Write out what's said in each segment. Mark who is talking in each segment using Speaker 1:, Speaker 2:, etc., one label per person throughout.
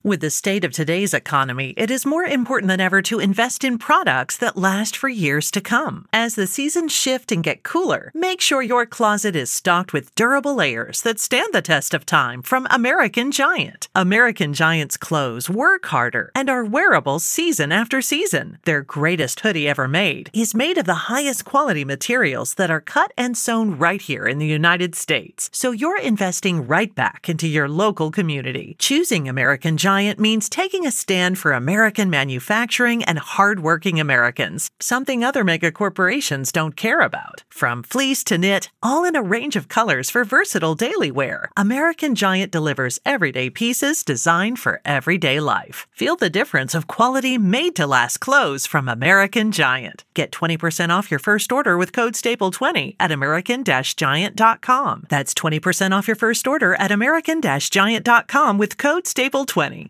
Speaker 1: With the state of today's economy, it is more important than ever to invest in products that last for years to come. As the seasons shift and get cooler, make sure your closet is stocked with durable layers that stand the test of time from American Giant. American Giant's clothes work harder and are wearable season after season. Their greatest hoodie ever made is made of the highest quality materials that are cut and sewn right here in the United States. So you're investing right back into your local community. Choosing American Giant means taking a stand for American manufacturing and hardworking Americans, something other mega corporations don't care about. From fleece to knit, all in a range of colors for versatile daily wear, American Giant delivers everyday pieces designed for everyday life. Feel the difference of quality made-to-last clothes from American Giant. Get 20% off your first order with code STAPLE20 at american-giant.com. That's 20% off your first order at american-giant.com with code STAPLE20.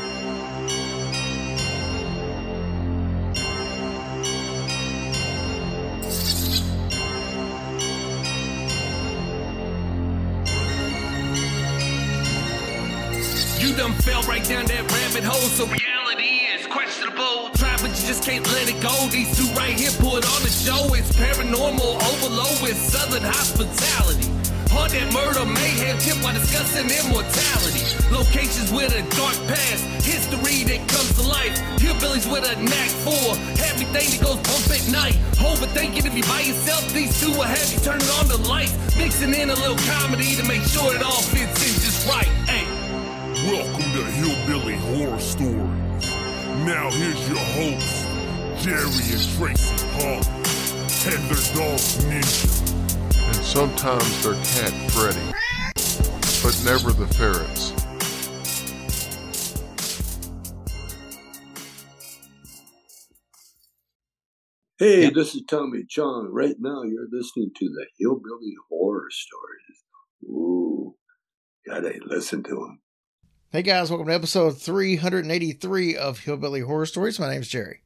Speaker 2: You done fell right down that rabbit hole, so reality is questionable. Try, but you just can't let it go. These two right here put on a show. It's paranormal overload with southern hospitality. Haunted murder, mayhem, tip while discussing immortality. Locations with a dark past, history that comes to life. Hillbillies with a knack for everything that goes bump at night. Overthinking if you by yourself, these two will have you turning on the lights. Mixing in a little comedy to make sure it all fits in just right. Hey.
Speaker 3: Welcome to Hillbilly Horror Stories. Now here's your hosts, Jerry and Tracy Hall, and their dog Ninja.
Speaker 4: And sometimes their cat Freddy, but never the ferrets.
Speaker 5: Hey, this is Tommy Chong. Right now you're listening to the Hillbilly Horror Stories. Ooh, gotta listen to them.
Speaker 6: Hey guys, welcome to episode 383 of Hillbilly Horror Stories. My name's Jerry.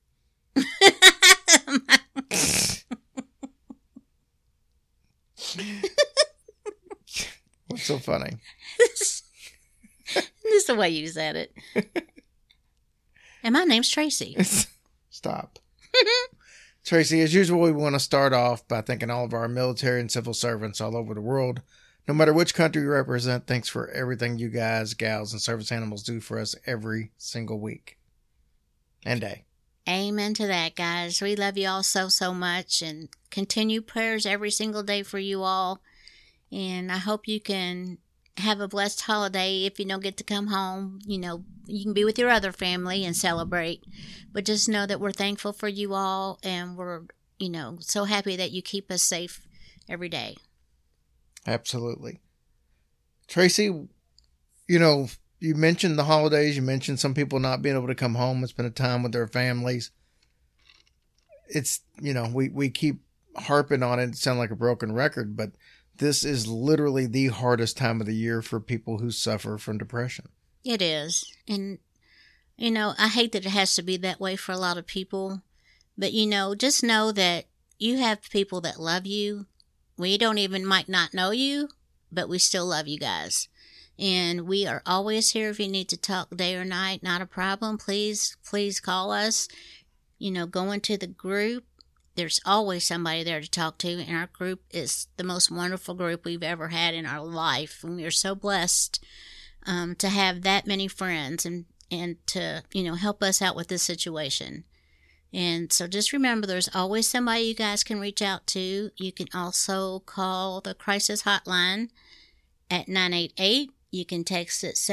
Speaker 6: What's so funny?
Speaker 7: This is the way you said it. And my name's Tracy.
Speaker 6: Stop. Tracy, as usual, we want to start off by thanking all of our military and civil servants all over the world. No matter which country you represent, thanks for everything you guys, gals, and service animals do for us every single week and day.
Speaker 7: Amen to that, guys. We love you all so, so much, and continue prayers every single day for you all. And I hope you can have a blessed holiday. If you don't get to come home, you know, you can be with your other family and celebrate. But just know that we're thankful for you all, and we're, you know, so happy that you keep us safe every day.
Speaker 6: Absolutely. Tracy, you know, you mentioned the holidays. You mentioned some people not being able to come home and spend a time with their families. It's, you know, we keep harping on it. It sounds like a broken record, but this is literally the hardest time of the year for people who suffer from depression.
Speaker 7: It is. And, you know, I hate that it has to be that way for a lot of people. But, you know, just know that you have people that love you. We might not know you, but we still love you guys. And we are always here if you need to talk day or night. Not a problem. Please call us. You know, go into the group. There's always somebody there to talk to. And our group is the most wonderful group we've ever had in our life. And we are so blessed to have that many friends and to, you know, help us out with this situation. And so just remember, there's always somebody you guys can reach out to. You can also call the crisis hotline at 988. You can text it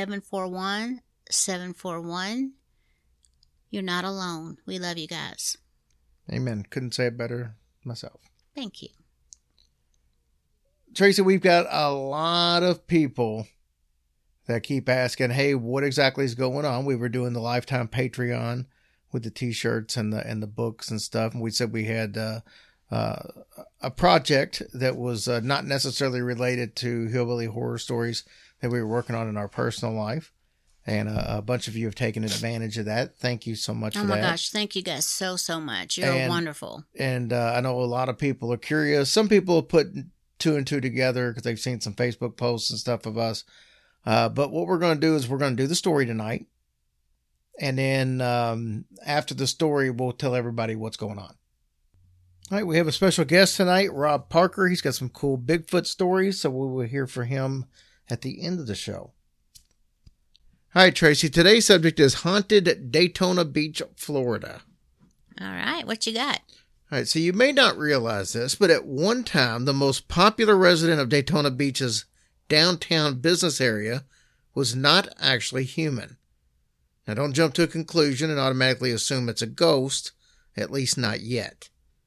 Speaker 7: 741-741. You're not alone. We love you guys.
Speaker 6: Amen. Couldn't say it better myself.
Speaker 7: Thank you.
Speaker 6: Tracy, we've got a lot of people that keep asking, hey, what exactly is going on? We were doing the Lifetime Patreon with the t-shirts and the books and stuff. And we said we had a project that was not necessarily related to Hillbilly Horror Stories that we were working on in our personal life. And a bunch of you have taken advantage of that. Thank you so much for that.
Speaker 7: Oh my gosh, thank you guys so, so much. You're wonderful.
Speaker 6: And I know a lot of people are curious. Some people have put two and two together because they've seen some Facebook posts and stuff of us. But what we're going to do is we're going to do the story tonight. And then after the story, we'll tell everybody what's going on. All right, we have a special guest tonight, Rob Parker. He's got some cool Bigfoot stories, so we will hear from him at the end of the show. All right, Tracy, today's subject is haunted Daytona Beach, Florida.
Speaker 7: All right, what you got?
Speaker 6: All right, so you may not realize this, but at one time, the most popular resident of Daytona Beach's downtown business area was not actually human. Now, don't jump to a conclusion and automatically assume it's a ghost, at least not yet.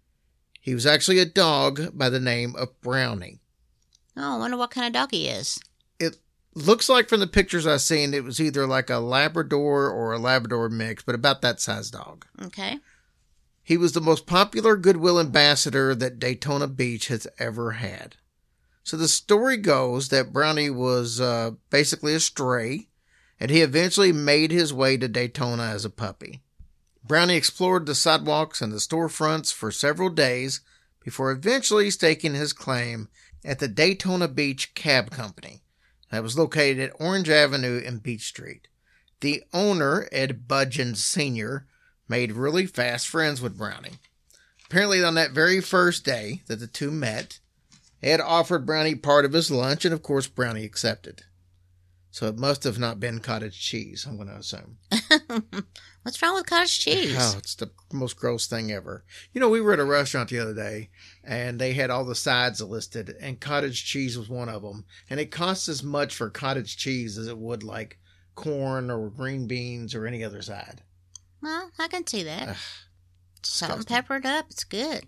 Speaker 6: He was actually a dog by the name of Brownie.
Speaker 7: Oh, I wonder what kind of dog he is.
Speaker 6: It looks like from the pictures I've seen, it was either like a Labrador or a Labrador mix, but about that size dog.
Speaker 7: Okay.
Speaker 6: He was the most popular goodwill ambassador that Daytona Beach has ever had. So the story goes that Brownie was basically a stray, and he eventually made his way to Daytona as a puppy. Brownie explored the sidewalks and the storefronts for several days before eventually staking his claim at the Daytona Beach Cab Company that was located at Orange Avenue and Beach Street. The owner, Ed Budgeons Sr., made really fast friends with Brownie. Apparently on that very first day that the two met, Ed offered Brownie part of his lunch, and of course Brownie accepted. So it must have not been cottage cheese, I'm going to assume.
Speaker 7: What's wrong with cottage cheese?
Speaker 6: Oh, it's the most gross thing ever. You know, we were at a restaurant the other day, and they had all the sides listed, and cottage cheese was one of them. And it costs as much for cottage cheese as it would like corn or green beans or any other side.
Speaker 7: Well, I can see that.
Speaker 6: Ugh,
Speaker 7: Salt and
Speaker 6: disgusting.
Speaker 7: pepper it up. It's good.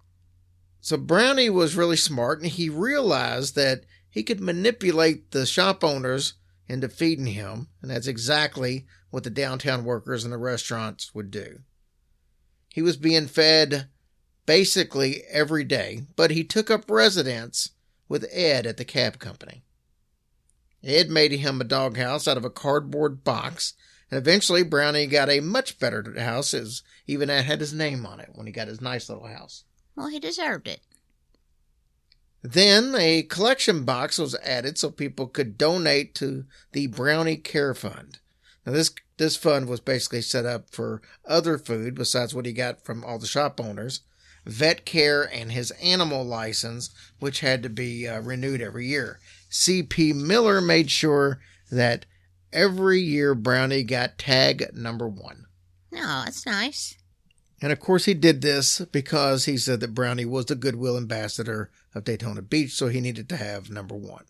Speaker 6: So Brownie was really smart, and he realized that he could manipulate the shop owners into feeding him, and that's exactly what the downtown workers in the restaurants would do. He was being fed basically every day, but he took up residence with Ed at the cab company. Ed made him a doghouse out of a cardboard box, and eventually Brownie got a much better house. It even had his name on it when he got his nice little house.
Speaker 7: Well, he deserved it.
Speaker 6: Then a collection box was added so people could donate to the Brownie Care Fund. Now this fund was basically set up for other food besides what he got from all the shop owners, vet care, and his animal license, which had to be renewed every year. C.P. Miller made sure that every year Brownie got tag number 1.
Speaker 7: No, that's nice.
Speaker 6: And of course he did this because he said that Brownie was the goodwill ambassador of Daytona Beach, so he needed to have number 1.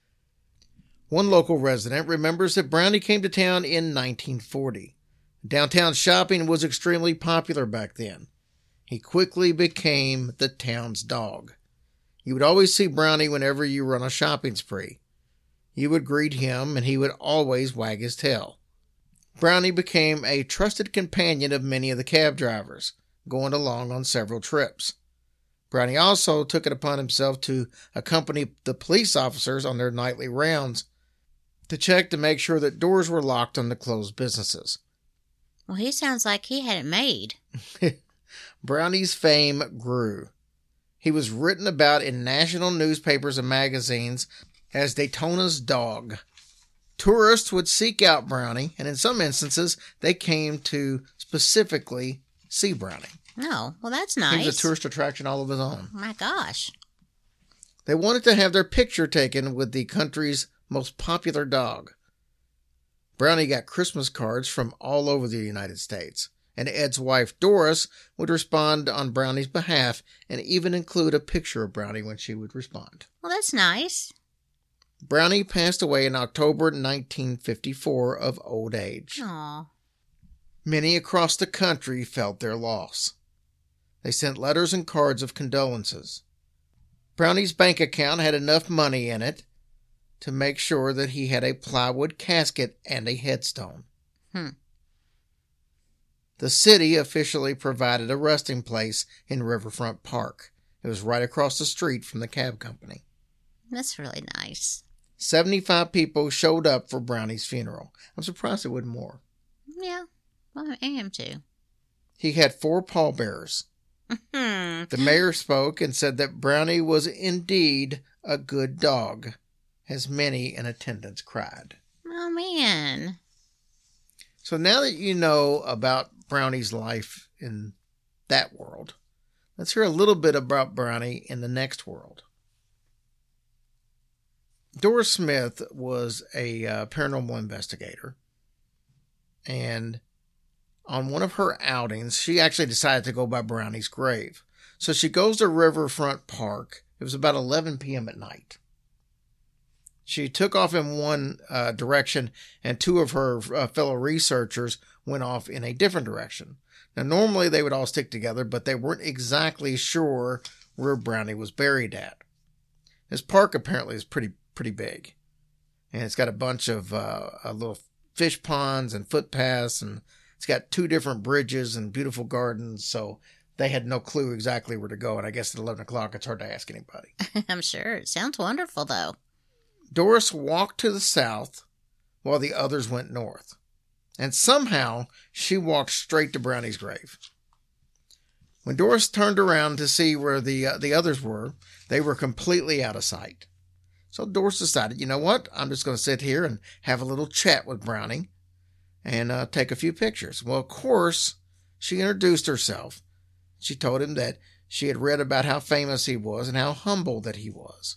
Speaker 6: One local resident remembers that Brownie came to town in 1940. Downtown shopping was extremely popular back then. He quickly became the town's dog. You would always see Brownie whenever you were on a shopping spree. You would greet him, and he would always wag his tail. Brownie became a trusted companion of many of the cab drivers, going along on several trips. Brownie also took it upon himself to accompany the police officers on their nightly rounds to check to make sure that doors were locked on the closed businesses.
Speaker 7: Well, he sounds like he had it made.
Speaker 6: Brownie's fame grew. He was written about in national newspapers and magazines as Daytona's dog. Tourists would seek out Brownie, and in some instances, they came to specifically see Brownie.
Speaker 7: Oh, well, that's nice.
Speaker 6: He was a tourist attraction all of his own.
Speaker 7: My gosh.
Speaker 6: They wanted to have their picture taken with the country's most popular dog. Brownie got Christmas cards from all over the United States, and Ed's wife, Doris, would respond on Brownie's behalf and even include a picture of Brownie when she would respond.
Speaker 7: Well, that's nice.
Speaker 6: Brownie passed away in October 1954 of old age.
Speaker 7: Aw.
Speaker 6: Many across the country felt their loss. They sent letters and cards of condolences. Brownie's bank account had enough money in it to make sure that he had a plywood casket and a headstone. The city officially provided a resting place in Riverfront Park. It was right across the street from the cab company.
Speaker 7: That's really nice.
Speaker 6: 75 people showed up for Brownie's funeral. I'm surprised it wasn't more.
Speaker 7: Yeah, well, I am too.
Speaker 6: He had 4 pallbearers. The mayor spoke and said that Brownie was indeed a good dog, as many in attendance cried.
Speaker 7: Oh, man.
Speaker 6: So now that you know about Brownie's life in that world, let's hear a little bit about Brownie in the next world. Doris Smith was a paranormal investigator, and on one of her outings, she actually decided to go by Brownie's grave. So she goes to Riverfront Park. It was about 11 p.m. at night. She took off in one direction, and two of her fellow researchers went off in a different direction. Now, normally they would all stick together, but they weren't exactly sure where Brownie was buried at. This park apparently is pretty big, and it's got a bunch of little fish ponds and footpaths, and it's got 2 different bridges and beautiful gardens, so they had no clue exactly where to go, and I guess at 11 o'clock it's hard to ask anybody.
Speaker 7: I'm sure. It sounds wonderful, though.
Speaker 6: Doris walked to the south while the others went north, and somehow she walked straight to Brownie's grave. When Doris turned around to see where the others were, they were completely out of sight. So Doris decided, you know what, I'm just going to sit here and have a little chat with Brownie and take a few pictures. Well, of course, she introduced herself. She told him that she had read about how famous he was and how humble that he was.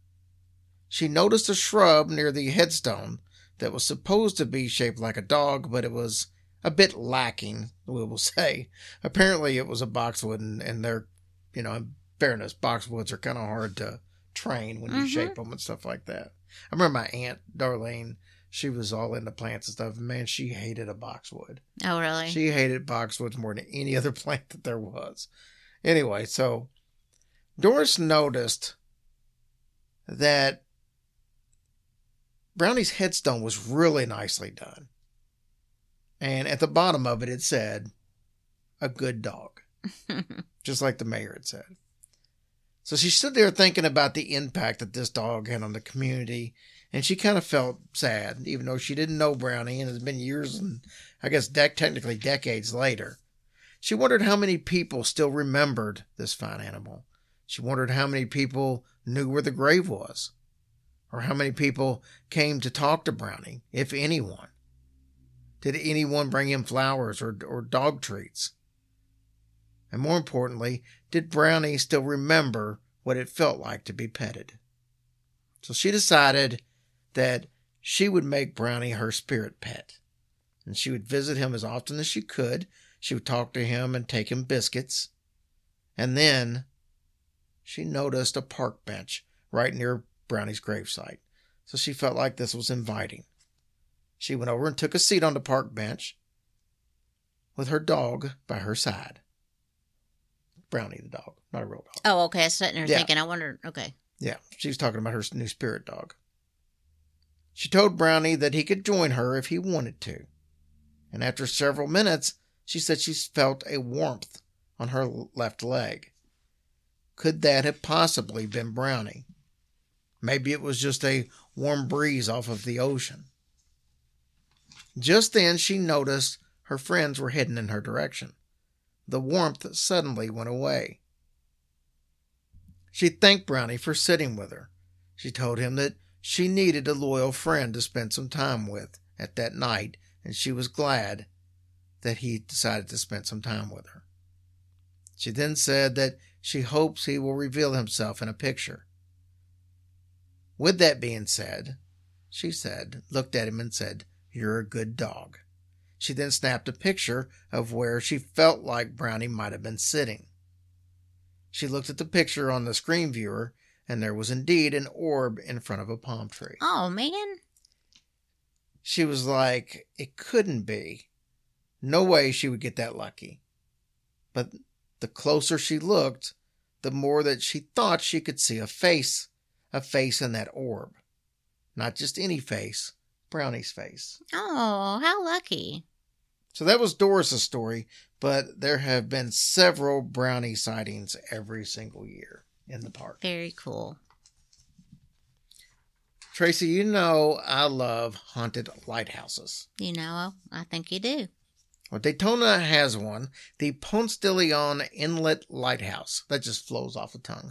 Speaker 6: She noticed a shrub near the headstone that was supposed to be shaped like a dog, but it was a bit lacking, we will say. Apparently it was a boxwood, and they're, in fairness, boxwoods are kind of hard to train when you shape them and stuff like that. I remember my aunt, Darlene, she was all into plants and stuff. Man, she hated a boxwood.
Speaker 7: Oh, really?
Speaker 6: She hated boxwoods more than any other plant that there was. Anyway, so Doris noticed that Brownie's headstone was really nicely done. And at the bottom of it, it said, "A good dog." Just like the mayor had said. So she stood there thinking about the impact that this dog had on the community, and she kind of felt sad, even though she didn't know Brownie, and it's been years and I guess technically decades later. She wondered how many people still remembered this fine animal. She wondered how many people knew where the grave was, or how many people came to talk to Brownie, if anyone. Did anyone bring him flowers or dog treats? And more importantly, did Brownie still remember what it felt like to be petted? So she decided that she would make Brownie her spirit pet. And she would visit him as often as she could. She would talk to him and take him biscuits. And then she noticed a park bench right near Brownie's gravesite. So she felt like this was inviting. She went over and took a seat on the park bench with her dog by her side. Brownie the dog, not a real dog.
Speaker 7: Oh, okay. I was sitting there thinking, I wondered, okay.
Speaker 6: Yeah, she was talking about her new spirit dog. She told Brownie that he could join her if he wanted to. And after several minutes, she said she felt a warmth on her left leg. Could that have possibly been Brownie? Maybe it was just a warm breeze off of the ocean. Just then, she noticed her friends were heading in her direction. The warmth suddenly went away. She thanked Brownie for sitting with her. She told him that she needed a loyal friend to spend some time with at that night, and she was glad that he decided to spend some time with her. She then said that she hopes he will reveal himself in a picture. With that being said, she looked at him and said, "You're a good dog." She then snapped a picture of where she felt like Brownie might have been sitting. She looked at the picture on the screen viewer, and there was indeed an orb in front of a palm tree.
Speaker 7: Oh, man.
Speaker 6: She was like, it couldn't be. No way she would get that lucky. But the closer she looked, the more that she thought she could see a face in that orb. Not just any face, Brownie's face.
Speaker 7: Oh, how lucky.
Speaker 6: So that was Doris's story, but there have been several Brownie sightings every single year in the park.
Speaker 7: Very cool.
Speaker 6: Tracy, you know I love haunted lighthouses.
Speaker 7: You know, I think you do.
Speaker 6: Well, Daytona has one, the Ponce de Leon Inlet Lighthouse. That just flows off the tongue.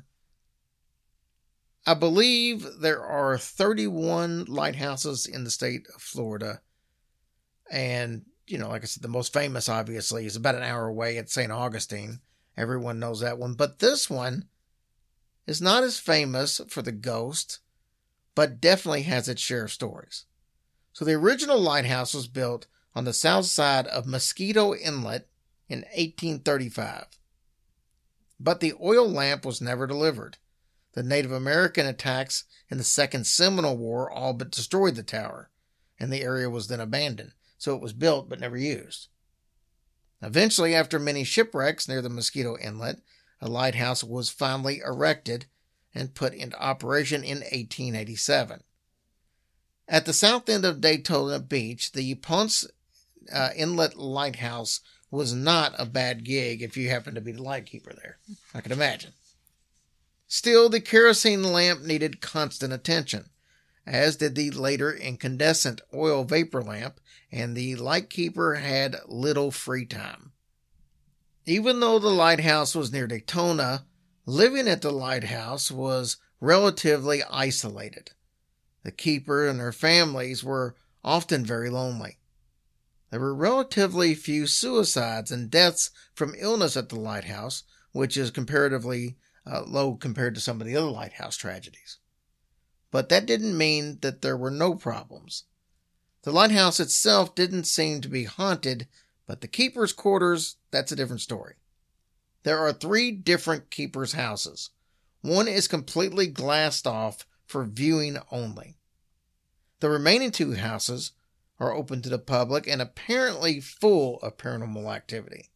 Speaker 6: I believe there are 31 lighthouses in the state of Florida, and like I said, the most famous, obviously, is about an hour away at St. Augustine. Everyone knows that one. But this one is not as famous for the ghost, but definitely has its share of stories. So the original lighthouse was built on the south side of Mosquito Inlet in 1835. But the oil lamp was never delivered. The Native American attacks in the Second Seminole War all but destroyed the tower, and the area was then abandoned, so it was built but never used. Eventually, after many shipwrecks near the Mosquito Inlet, a lighthouse was finally erected and put into operation in 1887. At the south end of Daytona Beach, the Ponce Inlet Lighthouse was not a bad gig if you happened to be the lightkeeper there, I can imagine. Still, the kerosene lamp needed constant attention, as did the later incandescent oil vapor lamp, and the lightkeeper had little free time. Even though the lighthouse was near Daytona, living at the lighthouse was relatively isolated. The keeper and their families were often very lonely. There were relatively few suicides and deaths from illness at the lighthouse, which is comparatively low compared to some of the other lighthouse tragedies. But that didn't mean that there were no problems. The lighthouse itself didn't seem to be haunted, but the keeper's quarters, that's a different story. There are 3 different keeper's houses. One is completely glassed off for viewing only. The remaining 2 houses are open to the public and apparently full of paranormal activity.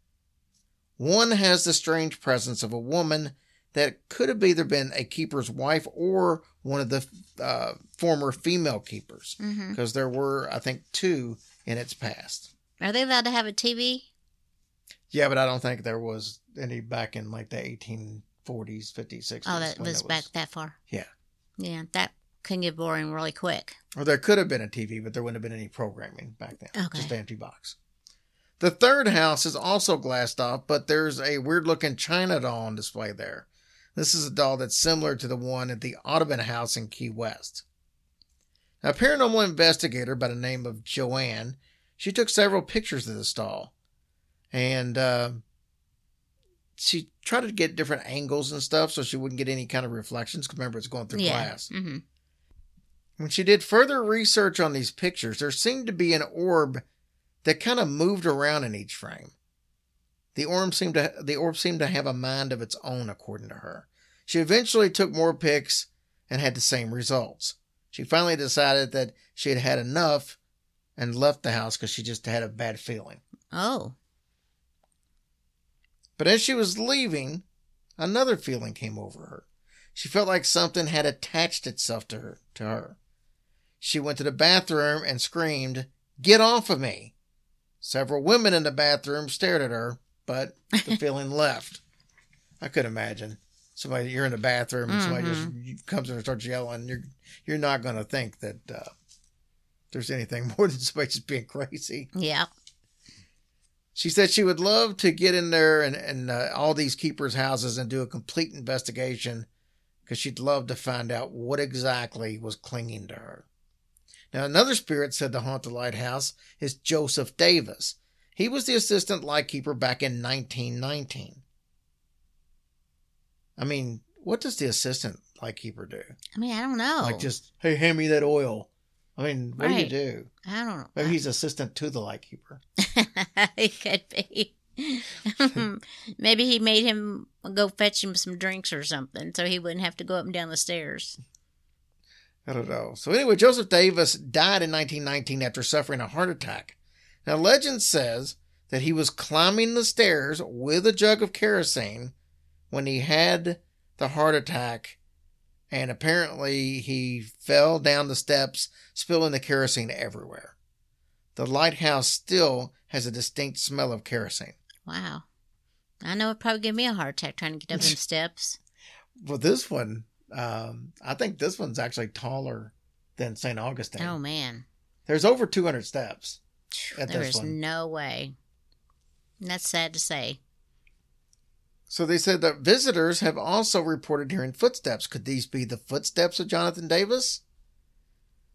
Speaker 6: One has the strange presence of a woman that could have either been a keeper's wife or one of the former female keepers, because there were, I think, 2 in its past.
Speaker 7: Are they allowed to have a TV?
Speaker 6: Yeah, but I don't think there was any back in like the 1840s, 50s, 60s.
Speaker 7: Oh, that was back that far?
Speaker 6: Yeah.
Speaker 7: Yeah, that can get boring really quick.
Speaker 6: Or there could have been a TV, but there wouldn't have been any programming back then.
Speaker 7: Okay.
Speaker 6: Just an empty box. The 3rd house is also glassed off, but there's a weird-looking China doll on display there. This is a doll that's similar to the one at the Audubon House in Key West. A paranormal investigator by the name of Joanne, she took several pictures of this doll. And she tried to get different angles and stuff so she wouldn't get any kind of reflections. Because remember, it's going through glass. Mm-hmm. When she did further research on these pictures, there seemed to be an orb that kind of moved around in each frame. The orb seemed to have a mind of its own, according to her. She eventually took more pics and had the same results. She finally decided that she had had enough and left the house because she just had a bad feeling.
Speaker 7: Oh.
Speaker 6: But as she was leaving, another feeling came over her. She felt like something had attached itself to her. She went to the bathroom and screamed, "Get off of me!" Several women in the bathroom stared at her, but the feeling left. I could imagine. You're in the bathroom and somebody just comes in and starts yelling. You're not going to think that there's anything more than somebody just being crazy.
Speaker 7: Yeah.
Speaker 6: She said she would love to get in there and all these keepers' houses and do a complete investigation because she'd love to find out what exactly was clinging to her. Now, another spirit said to haunt the lighthouse is Joseph Davis. He was the assistant lightkeeper back in 1919. I mean, what does the assistant lightkeeper do?
Speaker 7: I mean, I don't know.
Speaker 6: Like just, hey, hand me that oil. I mean, what do you do?
Speaker 7: I don't know.
Speaker 6: Maybe he's assistant to the lightkeeper.
Speaker 7: He could be. Maybe he made him go fetch him some drinks or something so he wouldn't have to go up and down the stairs.
Speaker 6: I don't know. So anyway, Joseph Davis died in 1919 after suffering a heart attack. Now, legend says that he was climbing the stairs with a jug of kerosene when he had the heart attack, and apparently he fell down the steps, spilling the kerosene everywhere. The lighthouse still has a distinct smell of kerosene.
Speaker 7: Wow. I know it'd probably give me a heart attack trying to get up them steps.
Speaker 6: Well, this one, I think this one's actually taller than St. Augustine.
Speaker 7: Oh, man.
Speaker 6: There's over 200 steps at
Speaker 7: there
Speaker 6: this
Speaker 7: is
Speaker 6: one.
Speaker 7: no way. And that's sad to say.
Speaker 6: So they said that visitors have also reported hearing footsteps. Could these be the footsteps of Jonathan Davis?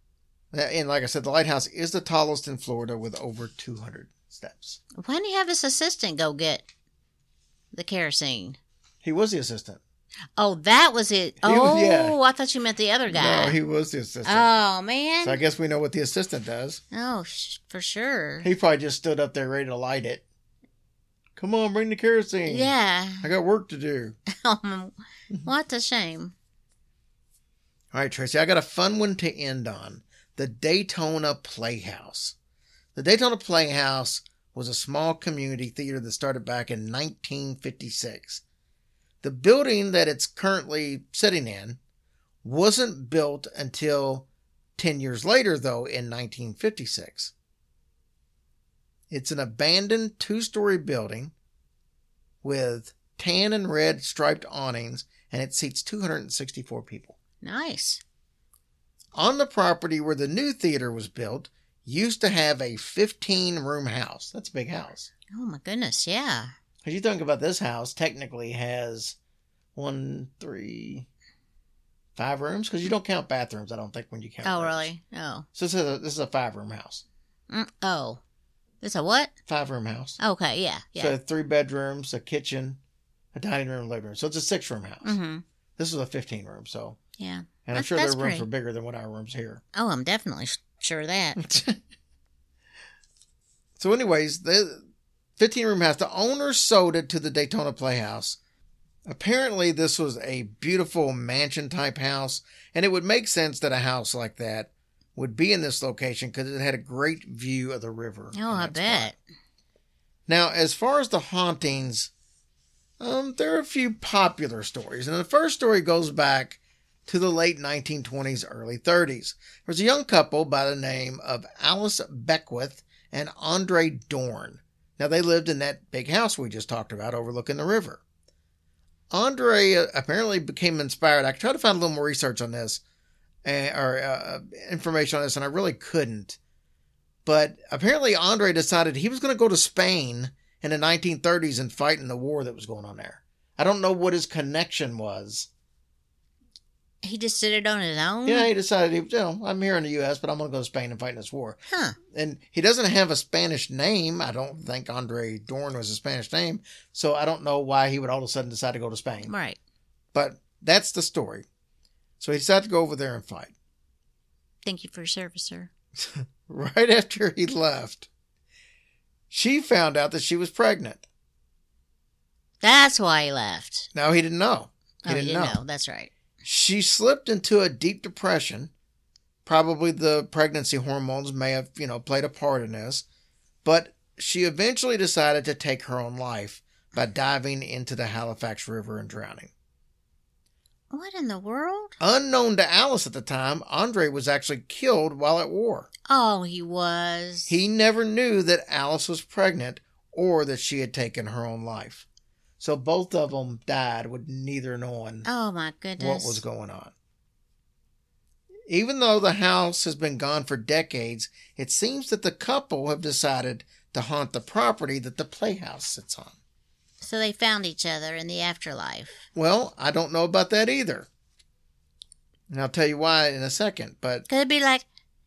Speaker 6: And like I said, the lighthouse is the tallest in Florida with over 200 steps.
Speaker 7: Why didn't he have his assistant go get the kerosene?
Speaker 6: He was the assistant.
Speaker 7: Oh, that was it.
Speaker 6: Yeah.
Speaker 7: I thought you meant the other guy.
Speaker 6: No, he was the assistant.
Speaker 7: Oh, man.
Speaker 6: So I guess we know what the assistant does.
Speaker 7: Oh, for sure.
Speaker 6: He probably just stood up there ready to light it. Come on, bring the kerosene.
Speaker 7: Yeah.
Speaker 6: I got work to do.
Speaker 7: What a shame.
Speaker 6: All right, Tracy, I got a fun one to end on. The Daytona Playhouse. The Daytona Playhouse was a small community theater that started back in 1956. The building that it's currently sitting in wasn't built until 10 years later, though, in 1956. It's an abandoned 2-story building with tan and red striped awnings, and it seats 264 people.
Speaker 7: Nice.
Speaker 6: On the property where the new theater was built, used to have a 15-room house. That's a big house.
Speaker 7: Oh, my goodness, yeah.
Speaker 6: As you think about this house, technically has 5 rooms, because you don't count bathrooms, I don't think, when you count rooms.
Speaker 7: Really? Oh.
Speaker 6: So this is a 5-room house.
Speaker 7: Oh. It's a what?
Speaker 6: 5-room house.
Speaker 7: Okay, yeah.
Speaker 6: So 3 bedrooms, a kitchen, a dining room, living room. So it's a 6-room house.
Speaker 7: Mm-hmm.
Speaker 6: This is a 15-room, so.
Speaker 7: Yeah.
Speaker 6: And I'm sure their rooms were bigger than what our rooms here.
Speaker 7: Oh, I'm definitely sure of that.
Speaker 6: So anyways, the 15-room house, the owner sold it to the Daytona Playhouse. Apparently, this was a beautiful mansion-type house, and it would make sense that a house like that would be in this location because it had a great view of the river.
Speaker 7: Oh, I bet.
Speaker 6: Now, as far as the hauntings, there are a few popular stories. And the first story goes back to the late 1920s, early 30s. There was a young couple by the name of Alice Beckwith and Andre Dorn. Now, they lived in that big house we just talked about overlooking the river. Andre apparently became inspired. I tried to find a little more research on this, or information on this, and I really couldn't. But apparently Andre decided he was going to go to Spain in the 1930s and fight in the war that was going on there. I don't know what his connection was.
Speaker 7: He just did it on his own?
Speaker 6: Yeah, he decided, I'm here in the U.S., but I'm going to go to Spain and fight in this war.
Speaker 7: Huh.
Speaker 6: And he doesn't have a Spanish name. I don't think Andre Dorn was a Spanish name. So I don't know why he would all of a sudden decide to go to Spain.
Speaker 7: Right.
Speaker 6: But that's the story. So he decided to go over there and fight.
Speaker 7: Thank you for your service, sir.
Speaker 6: Right after he left, she found out that she was pregnant.
Speaker 7: That's why he left.
Speaker 6: Now, he didn't know.
Speaker 7: He didn't know. That's right.
Speaker 6: She slipped into a deep depression. Probably the pregnancy hormones may have, played a part in this. But she eventually decided to take her own life by diving into the Halifax River and drowning.
Speaker 7: What in the world?
Speaker 6: Unknown to Alice at the time, Andre was actually killed while at war.
Speaker 7: Oh, he was.
Speaker 6: He never knew that Alice was pregnant or that she had taken her own life. So both of them died with neither knowing
Speaker 7: oh my goodness
Speaker 6: what was going on. Even though the house has been gone for decades, it seems that the couple have decided to haunt the property that the playhouse sits on.
Speaker 7: So they found each other in the afterlife.
Speaker 6: Well, I don't know about that either. And I'll tell you why in a second, but...
Speaker 7: Could it be like,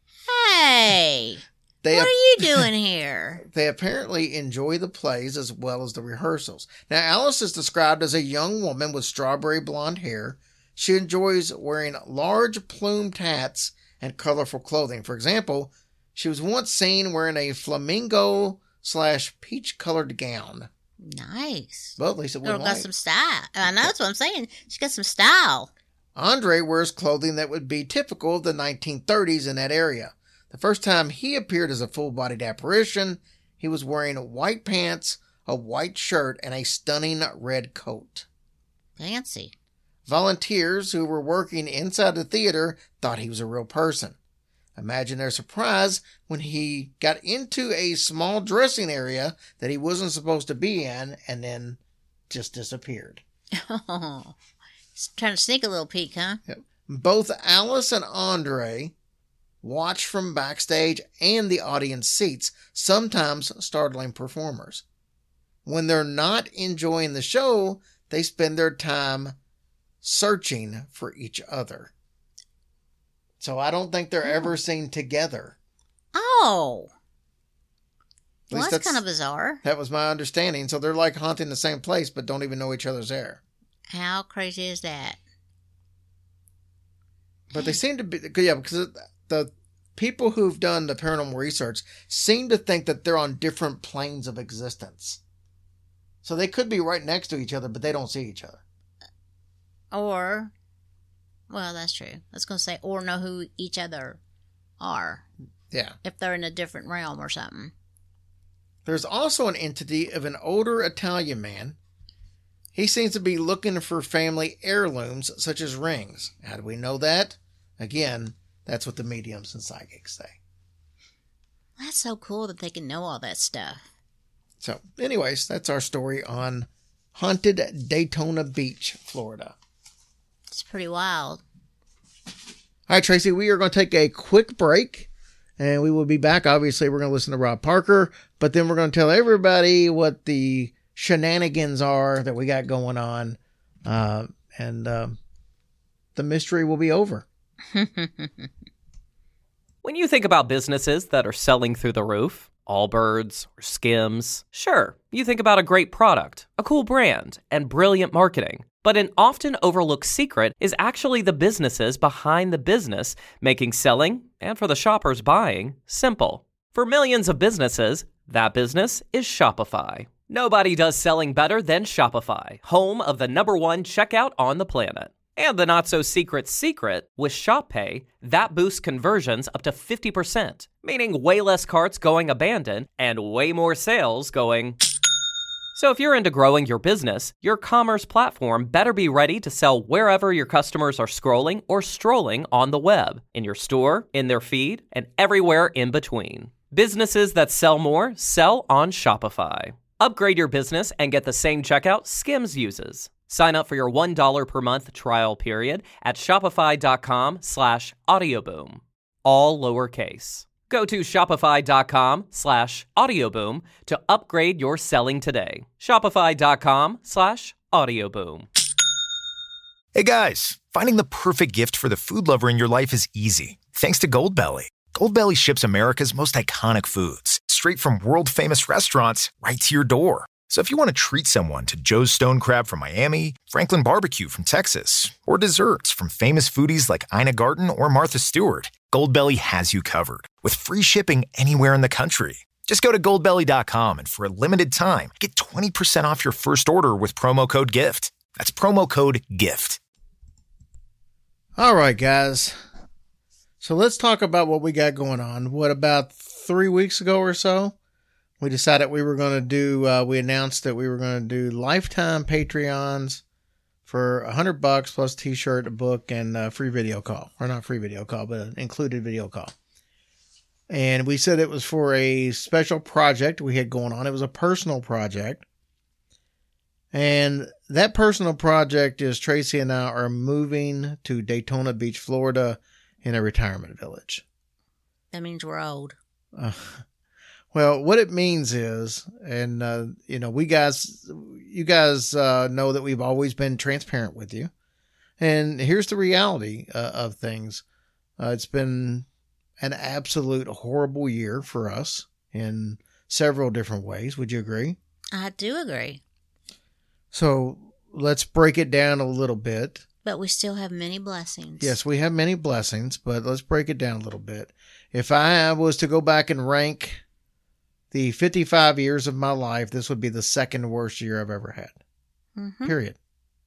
Speaker 7: hey, what are you doing here?
Speaker 6: They apparently enjoy the plays as well as the rehearsals. Now, Alice is described as a young woman with strawberry blonde hair. She enjoys wearing large plumed hats and colorful clothing. For example, she was once seen wearing a flamingo/peach-colored gown.
Speaker 7: Nice.
Speaker 6: Well, at least it
Speaker 7: Girl
Speaker 6: wouldn't
Speaker 7: got some style. I know, that's what I'm saying. She got some style.
Speaker 6: Andre wears clothing that would be typical of the 1930s in that area. The first time he appeared as a full-bodied apparition, he was wearing white pants, a white shirt, and a stunning red coat.
Speaker 7: Fancy.
Speaker 6: Volunteers who were working inside the theater thought he was a real person. Imagine their surprise when he got into a small dressing area that he wasn't supposed to be in and then just disappeared.
Speaker 7: Oh, he's trying to sneak a little peek, huh?
Speaker 6: Yep. Both Alice and Andre watch from backstage and the audience seats, sometimes startling performers. When they're not enjoying the show, they spend their time searching for each other. So I don't think they're ever seen together.
Speaker 7: Oh.
Speaker 6: At
Speaker 7: Well,
Speaker 6: least
Speaker 7: that's kind of bizarre.
Speaker 6: That was my understanding. So they're like haunting the same place, but don't even know each other's there.
Speaker 7: How crazy is that?
Speaker 6: But they seem to be, yeah, because the people who've done the paranormal research seem to think that they're on different planes of existence. So they could be right next to each other, but they don't see each other.
Speaker 7: Or, well, that's true. I was going to say, or know who each other are.
Speaker 6: Yeah.
Speaker 7: If they're in a different realm or something.
Speaker 6: There's also an entity of an older Italian man. He seems to be looking for family heirlooms, such as rings. How do we know that? Again, that's what the mediums and psychics say.
Speaker 7: That's so cool that they can know all that stuff.
Speaker 6: So, anyways, that's our story on haunted Daytona Beach, Florida.
Speaker 7: It's pretty wild.
Speaker 6: All right, Tracy, we are going to take a quick break, and we will be back. Obviously, we're going to listen to Rob Parker, but then we're going to tell everybody what the shenanigans are that we got going on, and the mystery will be over.
Speaker 8: When you think about businesses that are selling through the roof, Allbirds or Skims, sure, you think about a great product, a cool brand, and brilliant marketing. But an often overlooked secret is actually the businesses behind the business making selling, and for the shoppers buying, simple. For millions of businesses, that business is Shopify. Nobody does selling better than Shopify, home of the #1 checkout on the planet. And the not-so-secret secret, with ShopPay, that boosts conversions up to 50%, meaning way less carts going abandoned and way more sales going... So if you're into growing your business, your commerce platform better be ready to sell wherever your customers are scrolling or strolling on the web, in your store, in their feed, and everywhere in between. Businesses that sell more sell on Shopify. Upgrade your business and get the same checkout Skims uses. Sign up for your $1 per month trial period at shopify.com/audioboom. All lowercase. Go to shopify.com/audioboom to upgrade your selling today. Shopify.com/audioboom.
Speaker 9: Hey guys, finding the perfect gift for the food lover in your life is easy. Thanks to Goldbelly. Goldbelly ships America's most iconic foods straight from world-famous restaurants right to your door. So if you want to treat someone to Joe's Stone Crab from Miami, Franklin Barbecue from Texas, or desserts from famous foodies like Ina Garten or Martha Stewart, Goldbelly has you covered with free shipping anywhere in the country. Just go to goldbelly.com and for a limited time, get 20% off your first order with promo code GIFT. That's promo code GIFT.
Speaker 6: All right, guys. So let's talk about what we got going on. What, about 3 weeks ago or so, we decided we were going to do, we announced that we were going to do lifetime Patreons for $100 plus t-shirt, a book, and free video call. Or not free video call, but an included video call. And we said it was for a special project we had going on. It was a personal project. And that personal project is Tracy and I are moving to Daytona Beach, Florida in a retirement village.
Speaker 7: That means we're old.
Speaker 6: Well, what it means is, and, you know, you guys know that we've always been transparent with you. And here's the reality of things. It's been an absolute horrible year for us in several different ways. Would you agree?
Speaker 7: I do agree.
Speaker 6: So let's break it down a little bit.
Speaker 7: But we still have many blessings.
Speaker 6: Yes, we have many blessings, but let's break it down a little bit. If I was to go back and rank the 55 years of my life, this would be the second worst year I've ever had. Mm-hmm. Period.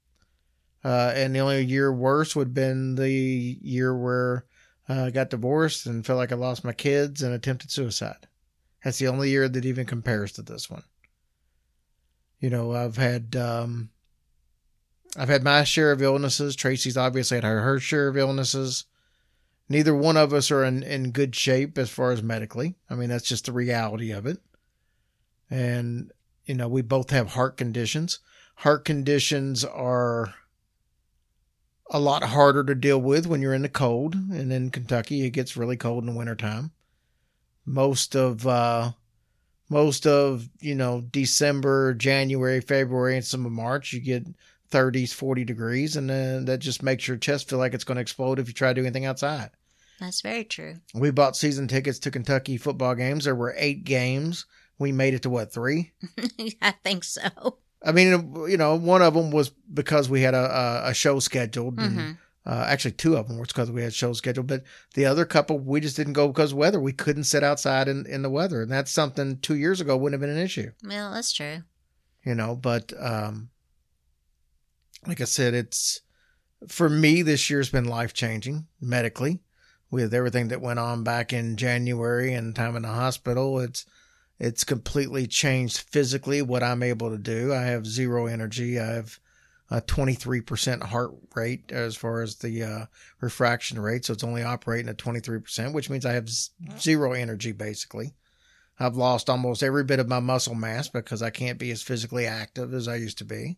Speaker 6: And the only year worse would have been the year where I got divorced and felt like I lost my kids and attempted suicide. That's the only year that even compares to this one. You know, I've had my share of illnesses. Tracy's obviously had her share of illnesses. Neither one of us are in good shape as far as medically. I mean, that's just the reality of it. And, you know, we both have heart conditions. Heart conditions are a lot harder to deal with when you're in the cold. And in Kentucky, it gets really cold in the wintertime. Most of, you know, December, January, February, and some of March, you get 30s, 40 degrees. And that just makes your chest feel like it's going to explode if you try to do anything outside.
Speaker 7: That's very true.
Speaker 6: We bought season tickets to Kentucky football games. There were 8 games. We made it to what, 3?
Speaker 7: I think so.
Speaker 6: I mean, you know, one of them was because we had a show scheduled. And, actually, 2 of them were because we had shows scheduled. But the other couple, we just didn't go because of weather. We couldn't sit outside in the weather. And that's something 2 years ago wouldn't have been an issue.
Speaker 7: Well, that's true.
Speaker 6: You know, but like I said, it's, for me, this year's been life-changing medically. With everything that went on back in January and time in the hospital, it's completely changed physically what I'm able to do. I have 0 energy. I have a 23% heart rate as far as the refraction rate. So it's only operating at 23%, which means I have 0 energy basically. I've lost almost every bit of my muscle mass because I can't be as physically active as I used to be.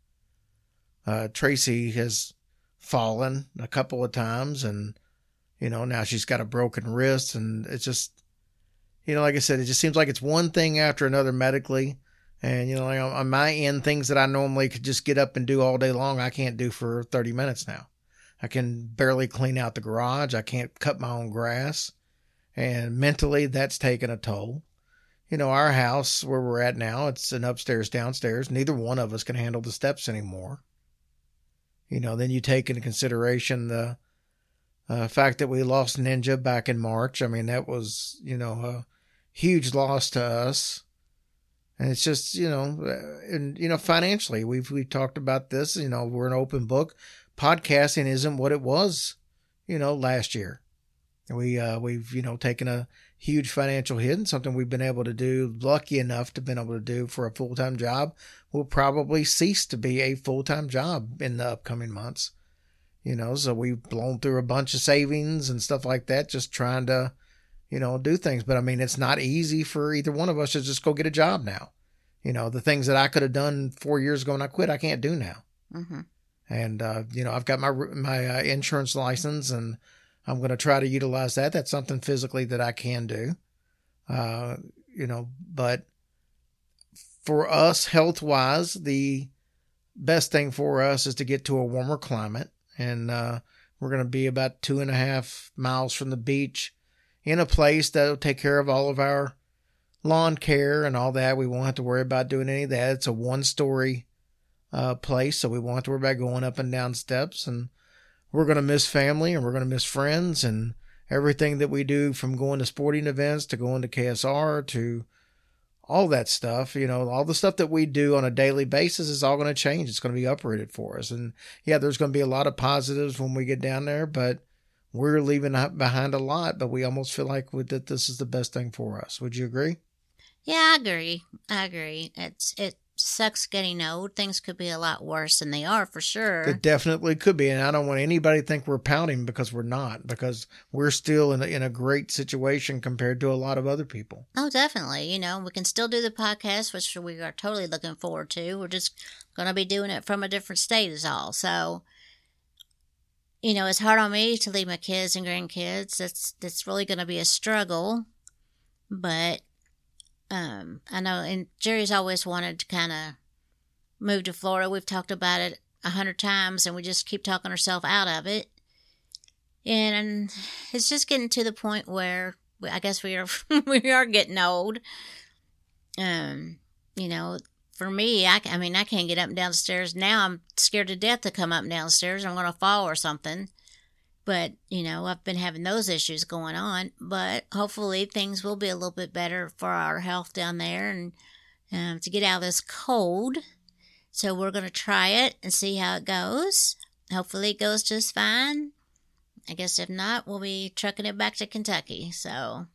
Speaker 6: Tracy has fallen a couple of times, and you know, now she's got a broken wrist, and it's just, you know, like I said, it just seems like it's one thing after another medically. And, you know, like on my end, things that I normally could just get up and do all day long, I can't do for 30 minutes now. I can barely clean out the garage. I can't cut my own grass. And mentally, that's taken a toll. You know, our house where we're at now, it's an upstairs, downstairs. Neither one of us can handle the steps anymore. You know, then you take into consideration the fact that we lost Ninja back in March. I mean, that was, you know, a huge loss to us. And it's just, you know, and, you know, financially, we've talked about this, you know, we're an open book. Podcasting isn't what it was, you know, last year. We've, you know, taken a huge financial hit, and something we've been able to do, lucky enough to been able to do for a full-time job, will probably cease to be a full-time job in the upcoming months. You know, so we've blown through a bunch of savings and stuff like that, just trying to, you know, do things. But I mean, it's not easy for either one of us to just go get a job now. You know, the things that I could have done 4 years ago and I quit, I can't do now. Mm-hmm. And, you know, I've got my insurance license, and I'm going to try to utilize that. That's something physically that I can do. You know, but for us, health-wise, the best thing for us is to get to a warmer climate. And we're going to be about 2.5 miles from the beach in a place that will take care of all of our lawn care and all that. We won't have to worry about doing any of that. It's a 1-story place, so we won't have to worry about going up and down steps. And we're going to miss family, and we're going to miss friends, and everything that we do, from going to sporting events to going to KSR to all that stuff, you know, all the stuff that we do on a daily basis is all going to change. It's going to be uprooted for us. And yeah, there's going to be a lot of positives when we get down there, but we're leaving behind a lot, but we almost feel like that this is the best thing for us. Would you agree?
Speaker 7: Yeah, I agree. It sucks getting old. Things could be a lot worse than they are, for sure.
Speaker 6: It definitely could be. And I don't want anybody to think we're pouting, because we're not, because we're still in a great situation compared to a lot of other people.
Speaker 7: Oh, definitely. You know, we can still do the podcast, which we are totally looking forward to. We're just going to be doing it from a different state is all. So, you know, it's hard on me to leave my kids and grandkids. That's really going to be a struggle. But I know, and Jerry's always wanted to kind of move to Florida. We've talked about it 100 times, and we just keep talking ourselves out of it. And it's just getting to the point where I guess we are getting old. You know, for me, I can't get up and down the stairs now. I'm scared to death to come up and down the stairs. I'm going to fall or something. But, you know, I've been having those issues going on. But hopefully things will be a little bit better for our health down there, and to get out of this cold. So we're going to try it and see how it goes. Hopefully it goes just fine. I guess if not, we'll be trucking it back to Kentucky. So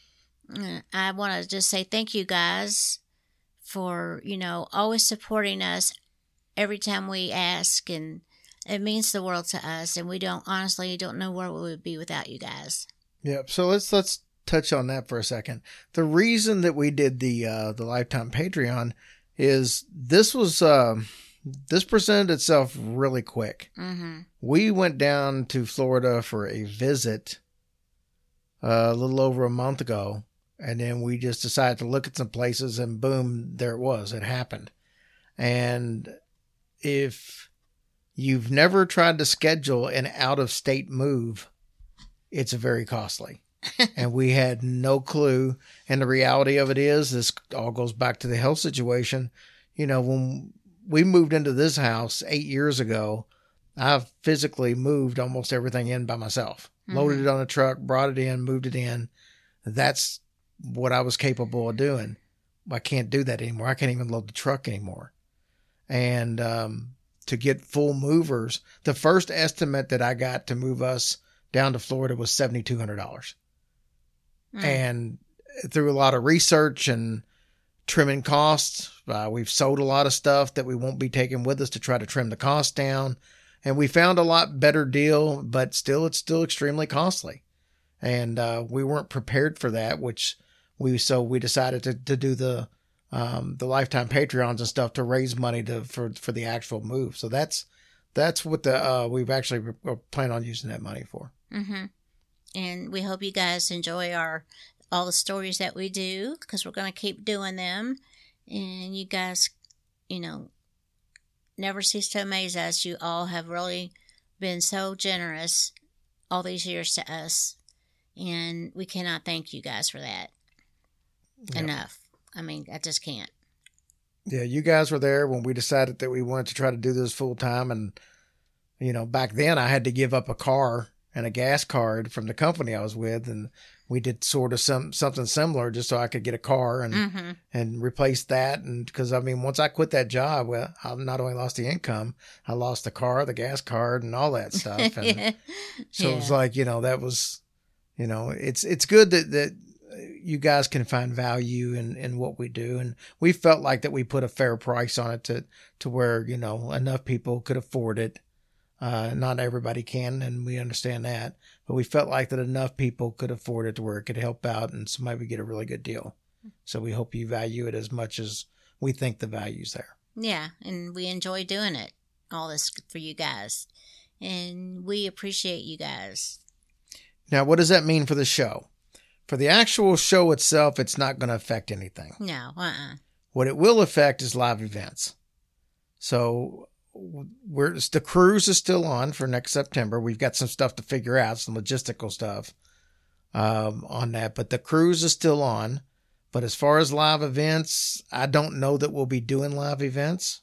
Speaker 7: I want to just say thank you guys for, you know, always supporting us every time we ask, and it means the world to us, and we don't know where we would be without you guys.
Speaker 6: Yep. So let's touch on that for a second. The reason that we did the Lifetime Patreon is this presented itself really quick. Mm-hmm. We went down to Florida for a visit a little over a month ago, and then we just decided to look at some places, and boom, there it was. It happened. And if you've never tried to schedule an out-of-state move, it's very costly. And we had no clue. And the reality of it is, this all goes back to the health situation. You know, when we moved into this house 8 years ago, I physically moved almost everything in by myself. Loaded it on a truck, brought it in, moved it in. That's what I was capable of doing. I can't do that anymore. I can't even load the truck anymore. And to get full movers, the first estimate that I got to move us down to Florida was $7,200. And through a lot of research and trimming costs, we've sold a lot of stuff that we won't be taking with us to try to trim the cost down. And we found a lot better deal, but still, it's still extremely costly. And we weren't prepared for that, so we decided to do the lifetime Patreons and stuff to raise money for the actual move. So that's what we've actually plan on using that money for.
Speaker 7: Mm-hmm. And we hope you guys enjoy all the stories that we do, because we're going to keep doing them. And you guys, never cease to amaze us. You all have really been so generous all these years to us. And we cannot thank you guys for that enough. I mean, I just can't.
Speaker 6: Yeah, you guys were there when we decided that we wanted to try to do this full time. And, back then I had to give up a car and a gas card from the company I was with. And we did sort of something similar just so I could get a car and replace that. And because, once I quit that job, well, I not only lost the income, I lost the car, the gas card, and all that stuff. And so it was like, that was, it's good that you guys can find value in what we do. And we felt like that we put a fair price on it to where, enough people could afford it. Not everybody can, and we understand that, but we felt like that enough people could afford it to where it could help out and somebody would get a really good deal. So we hope you value it as much as we think the value's there.
Speaker 7: Yeah, and we enjoy doing it, all this for you guys, and we appreciate you guys.
Speaker 6: Now, what does that mean for the show? For the actual show itself, it's not going to affect anything.
Speaker 7: No,
Speaker 6: What it will affect is live events. So the cruise is still on for next September. We've got some stuff to figure out, some logistical stuff on that, but the cruise is still on. But as far as live events, I don't know that we'll be doing live events.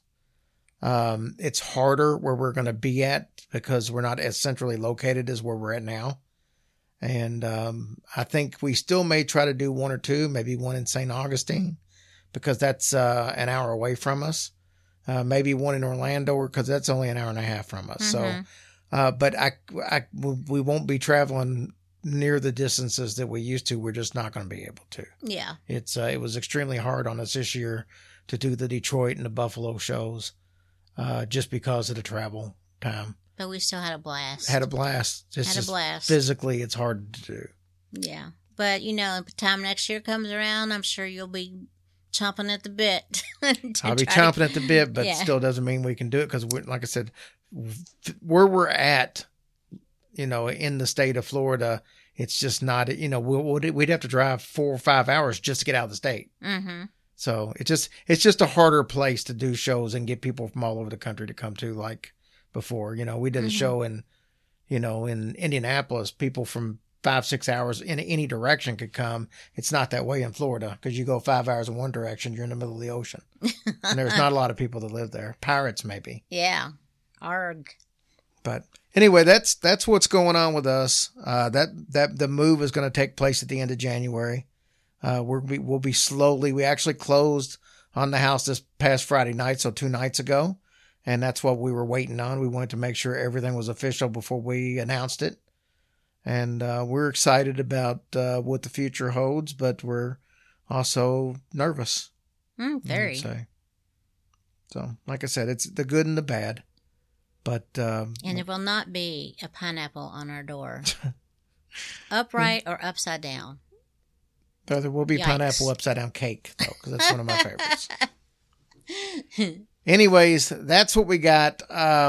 Speaker 6: It's harder where we're going to be at because we're not as centrally located as where we're at now. And I think we still may try to do one or two, maybe one in St. Augustine, because that's an hour away from us. Maybe one in Orlando, because that's only an hour and a half from us. So, but we won't be traveling near the distances that we used to. We're just not going to be able to.
Speaker 7: Yeah.
Speaker 6: It was extremely hard on us this year to do the Detroit and the Buffalo shows, just because of the travel time.
Speaker 7: But we still had a blast.
Speaker 6: Had a blast. Physically, it's hard to do.
Speaker 7: Yeah. But, by the time next year comes around, I'm sure you'll be chomping at the bit.
Speaker 6: I'll be chomping at the bit, but still doesn't mean we can do it because, like I said, where we're at, in the state of Florida, it's just not, we'd have to drive 4 or 5 hours just to get out of the state.
Speaker 7: Mm-hmm.
Speaker 6: So it's just a harder place to do shows and get people from all over the country to come to, like before. We did a show in Indianapolis. People from 5-6 hours in any direction could come. It's not that way in Florida because you go 5 hours in one direction, you're in the middle of the ocean. And there's not a lot of people that live there. Pirates, maybe.
Speaker 7: Yeah. Arg.
Speaker 6: But anyway, that's what's going on with us. That the move is going to take place at the end of January. We'll be slowly. We actually closed on the house this past Friday night, so 2 nights ago. And that's what we were waiting on. We wanted to make sure everything was official before we announced it. And we're excited about what the future holds, but we're also nervous.
Speaker 7: Very.
Speaker 6: So, like I said, it's the good and the bad. But
Speaker 7: and there will not be a pineapple on our door, upright or upside down.
Speaker 6: But there will be pineapple upside down cake, though, because that's one of my favorites. Anyways, that's what we got.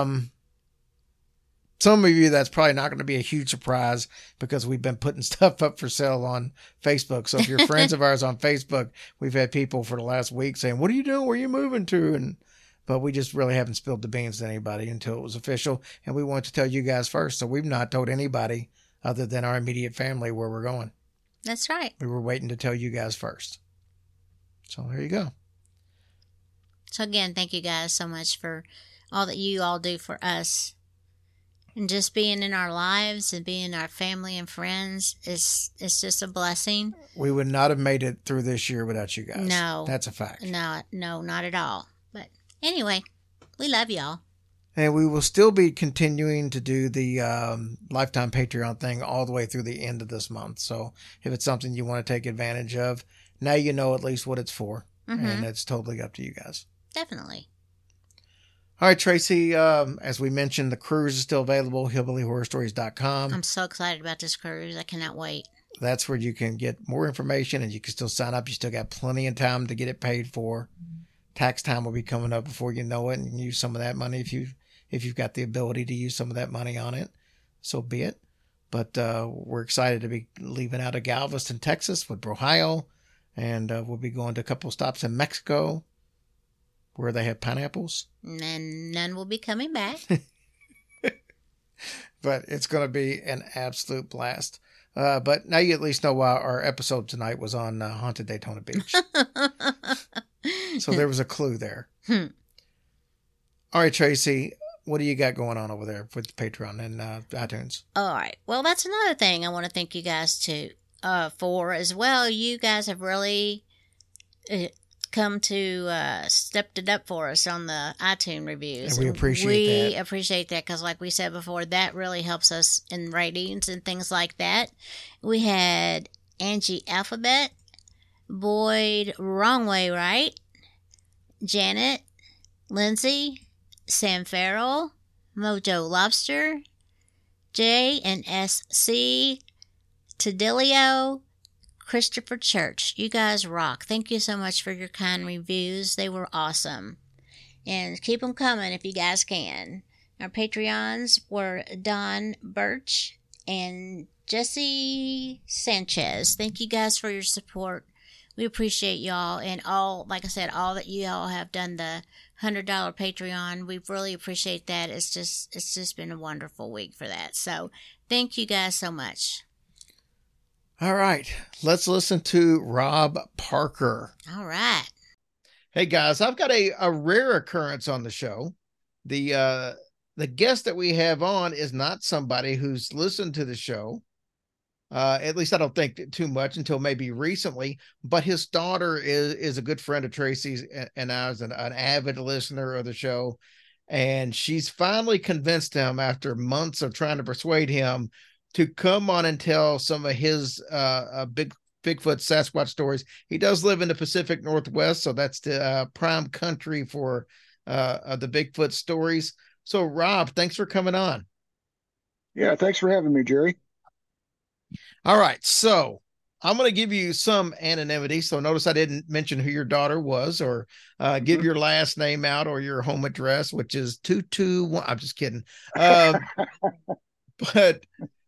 Speaker 6: Some of you, that's probably not going to be a huge surprise because we've been putting stuff up for sale on Facebook. So if you're friends of ours on Facebook, we've had people for the last week saying, "What are you doing? Where are you moving to?" But we just really haven't spilled the beans to anybody until it was official. And we wanted to tell you guys first. So we've not told anybody other than our immediate family where we're going.
Speaker 7: That's right.
Speaker 6: We were waiting to tell you guys first. So there you go.
Speaker 7: So again, thank you guys so much for all that you all do for us. And just being in our lives and being our family and friends is just a blessing.
Speaker 6: We would not have made it through this year without you guys.
Speaker 7: No.
Speaker 6: That's a fact.
Speaker 7: No, not at all. But anyway, we love y'all.
Speaker 6: And we will still be continuing to do the Lifetime Patreon thing all the way through the end of this month. So if it's something you want to take advantage of, now you know at least what it's for. Mm-hmm. And it's totally up to you guys.
Speaker 7: Definitely.
Speaker 6: All right, Tracy, as we mentioned, the cruise is still available, hillbillyhorrorstories.com.
Speaker 7: I'm so excited about this cruise. I cannot wait.
Speaker 6: That's where you can get more information, and you can still sign up. You still got plenty of time to get it paid for. Tax time will be coming up before you know it, and use some of that money if you've got the ability to use some of that money on it. So be it. But we're excited to be leaving out of Galveston, Texas with Ohio, and we'll be going to a couple stops in Mexico where they have pineapples.
Speaker 7: And none will be coming back.
Speaker 6: But it's going to be an absolute blast. But now you at least know why our episode tonight was on Haunted Daytona Beach. So there was a clue there. All right, Tracy, what do you got going on over there with Patreon and iTunes?
Speaker 7: All right. Well, that's another thing I want to thank you guys for as well. You guys have really come to stepped it up for us on the iTunes reviews.
Speaker 6: And we appreciate that.
Speaker 7: We appreciate that because, like we said before, that really helps us in ratings and things like that. We had Angie Alphabet, Boyd Wrong Way Right, Janet, Lindsay, Sam Farrell, Mojo Lobster, J and SC, Tadilio, Christopher Church. You guys rock. Thank you so much for your kind reviews. They were awesome. And keep them coming if you guys can. Our Patreons were Don Birch and Jesse Sanchez. Thank you guys for your support. We appreciate y'all and all, like I said, all that you all have done the $100 Patreon. We really appreciate that. It's just been a wonderful week for that. So thank you guys so much.
Speaker 6: All right, let's listen to Rob Parker.
Speaker 7: All right.
Speaker 6: Hey guys, I've got a rare occurrence on the show. The guest that we have on is not somebody who's listened to the show. At least I don't think too much until maybe recently, but his daughter is a good friend of Tracy's and I was an avid listener of the show. And she's finally convinced him after months of trying to persuade him to come on and tell some of his Bigfoot Sasquatch stories. He does live in the Pacific Northwest, so that's the prime country for the Bigfoot stories. So, Rob, thanks for coming on.
Speaker 10: Yeah, thanks for having me, Jerry.
Speaker 6: All right, so I'm going to give you some anonymity. So notice I didn't mention who your daughter was or give your last name out or your home address, which is 221. I'm just kidding. But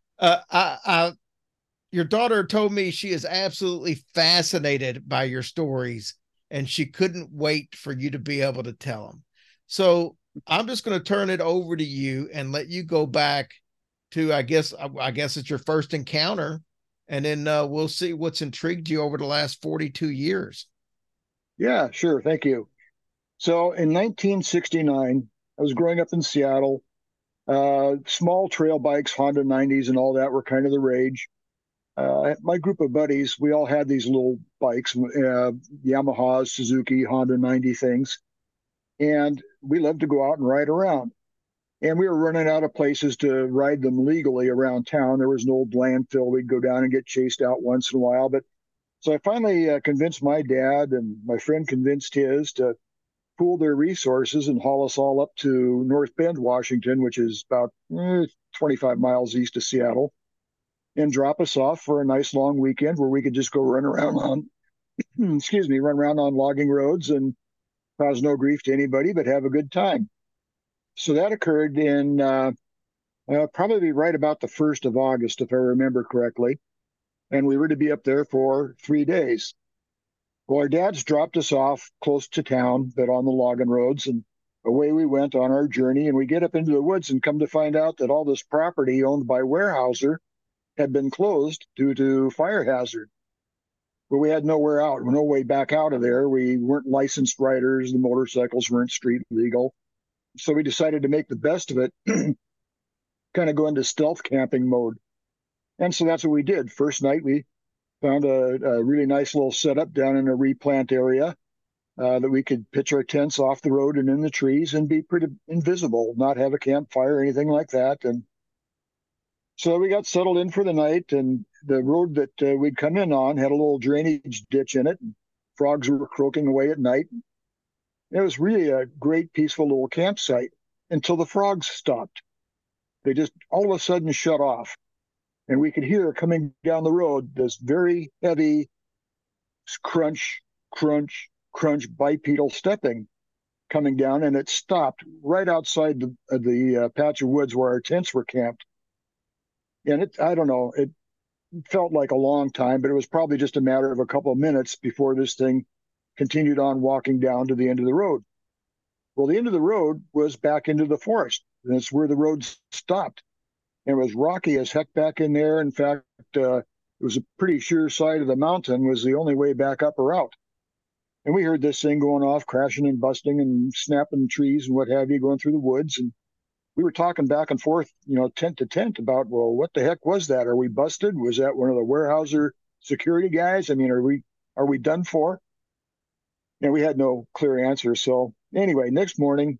Speaker 6: your daughter told me she is absolutely fascinated by your stories and she couldn't wait for you to be able to tell them. So I'm just going to turn it over to you and let you go back to, I guess it's your first encounter, and then we'll see what's intrigued you over the last 42 years.
Speaker 10: Yeah, sure. Thank you. So in 1969, I was growing up in Seattle. Small trail bikes, Honda 90s and all that were kind of the rage. My group of buddies, we all had these little bikes, Yamahas, Suzuki, Honda 90 things. And we loved to go out and ride around. And we were running out of places to ride them legally around town. There was an old landfill. We'd go down and get chased out once in a while. But so I finally convinced my dad, and my friend convinced his, to pool their resources and haul us all up to North Bend, Washington, which is about 25 miles east of Seattle, and drop us off for a nice long weekend where we could just go run around on, run around on logging roads and cause no grief to anybody, but have a good time. So that occurred in probably right about the 1st of August, if I remember correctly. And we were to be up there for 3 days. Well, our dads dropped us off close to town, but on the logging roads, and away we went on our journey. And we get up into the woods and come to find out that all this property owned by Weyerhaeuser had been closed due to fire hazard. But we had nowhere out, no way back out of there. We weren't licensed riders. The motorcycles weren't street legal. So we decided to make the best of it, kind of go into stealth camping mode. And so that's what we did. First night, we found a really nice little setup down in a replant area that we could pitch our tents off the road and in the trees and be pretty invisible, not have a campfire or anything like that. And so we got settled in for the night, and the road that we'd come in on had a little drainage ditch in it. And frogs were croaking away at night. It was really a great, peaceful little campsite until the frogs stopped. They just all of a sudden shut off. And we could hear coming down the road this very heavy crunch, crunch, crunch, bipedal stepping coming down, and it stopped right outside the patch of woods where our tents were camped. And I don't know, it felt like a long time, but it was probably just a matter of a couple of minutes before this thing continued on walking down to the end of the road. Well, the end of the road was back into the forest, and it's where the road stopped. And it was rocky as heck back in there. In fact, it was a pretty sure side of the mountain was the only way back up or out. And we heard this thing going off, crashing and busting and snapping trees and what have you, going through the woods. And we were talking back and forth, tent to tent about, well, what the heck was that? Are we busted? Was that one of the Weyerhaeuser security guys? I mean, are we done for? And we had no clear answer. So anyway, next morning,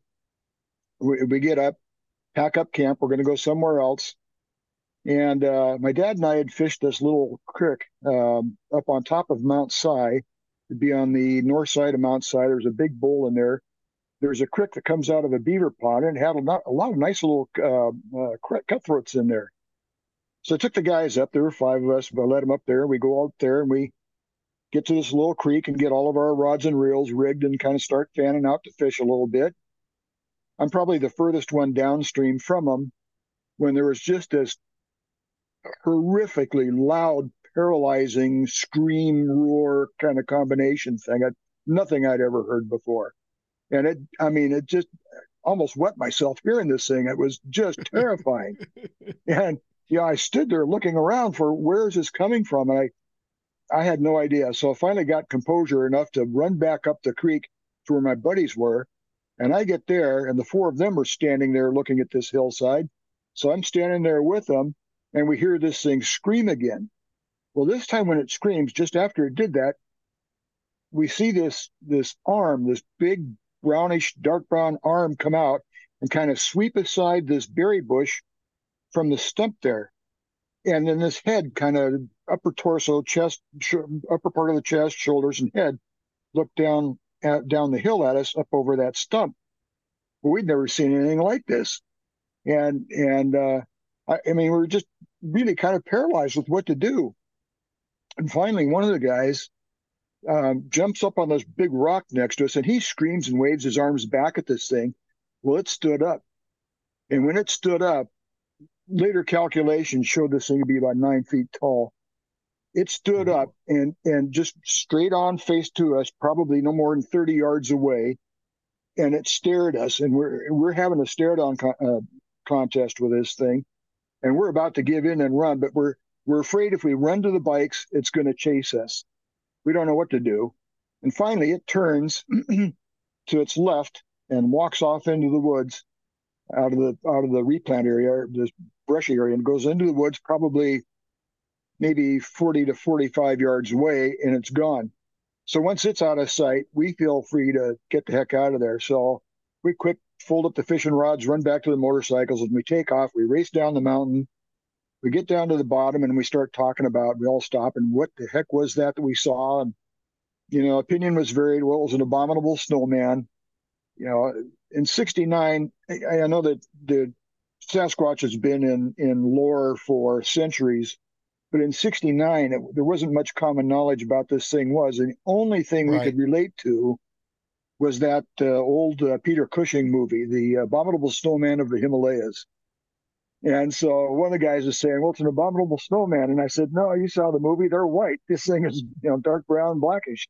Speaker 10: we get up, pack up camp. We're going to go somewhere else. And my dad and I had fished this little creek up on top of Mount Si. It'd be on the north side of Mount Si. There's a big bowl in there. There's a creek that comes out of a beaver pond, and it had a lot of nice little cutthroats in there. So I took the guys up. There were 5 of us, but I let them up there. We go out there and we get to this little creek and get all of our rods and reels rigged and kind of start fanning out to fish a little bit. I'm probably the furthest one downstream from them when there was just this horrifically loud, paralyzing scream, roar kind of combination thing. Nothing I'd ever heard before. And it just almost wet myself hearing this thing. It was just terrifying. And I stood there looking around for where is this coming from? And I had no idea. So I finally got composure enough to run back up the creek to where my buddies were. And I get there, and the 4 of them are standing there looking at this hillside. So I'm standing there with them, and we hear this thing scream again. Well, this time when it screams, just after it did that, we see this arm, this big brownish, dark brown arm come out and kind of sweep aside this berry bush from the stump there. And then this head kind of upper torso, chest, upper part of the chest, shoulders, and head look down the hill at us up over that stump. Well, we'd never seen anything like this. And I mean, we were just really kind of paralyzed with what to do. And finally, one of the guys jumps up on this big rock next to us, and he screams and waves his arms back at this thing. Well, it stood up. And when it stood up, later calculations showed this thing to be about 9 feet tall. It stood up and just straight on face to us, probably no more than 30 yards away. And it stared us, and we're having a stare down contest with this thing. And we're about to give in and run, but we're afraid if we run to the bikes, it's going to chase us. We don't know what to do. And finally, it turns to its left and walks off into the woods out of the replant area, this brushy area, and goes into the woods probably maybe 40 to 45 yards away, and it's gone. So once it's out of sight, we feel free to get the heck out of there. So we quick fold up the fishing rods, run back to the motorcycles, and we take off. We race down the mountain. We get down to the bottom, and we start talking about, we all stop, and what the heck was that we saw? And, opinion was varied. Well, it was an abominable snowman. In 69, I know that the Sasquatch has been in lore for centuries, but in 69, there wasn't much common knowledge about this thing was. And the only thing we could relate to was that old Peter Cushing movie, The Abominable Snowman of the Himalayas. And so one of the guys is saying, well, it's an abominable snowman. And I said, no, you saw the movie. They're white. This thing is, dark brown, blackish.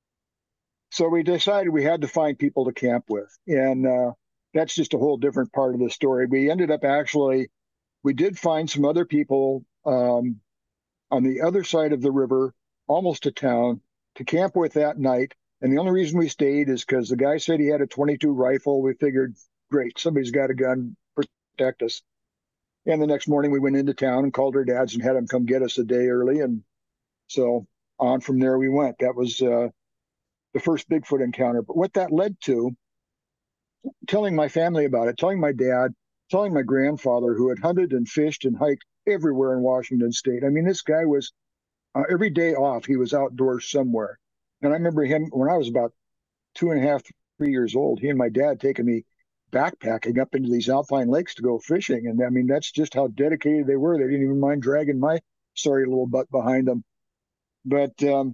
Speaker 10: So we decided we had to find people to camp with. And that's just a whole different part of the story. We ended up we did find some other people on the other side of the river, almost to town, to camp with that night. And the only reason we stayed is because the guy said he had a 22 rifle. We figured, great, somebody's got a gun, protect us. And the next morning we went into town and called our dads and had them come get us a day early. And so on from there we went. That was the first Bigfoot encounter. But what that led to, telling my family about it, telling my dad, telling my grandfather, who had hunted and fished and hiked everywhere in Washington State. I mean, this guy was every day off, he was outdoors somewhere. And I remember him when I was about 2.5, 3 years old, he and my dad taking me backpacking up into these alpine lakes to go fishing. And I mean, that's just how dedicated they were. They didn't even mind dragging my sorry little butt behind them. But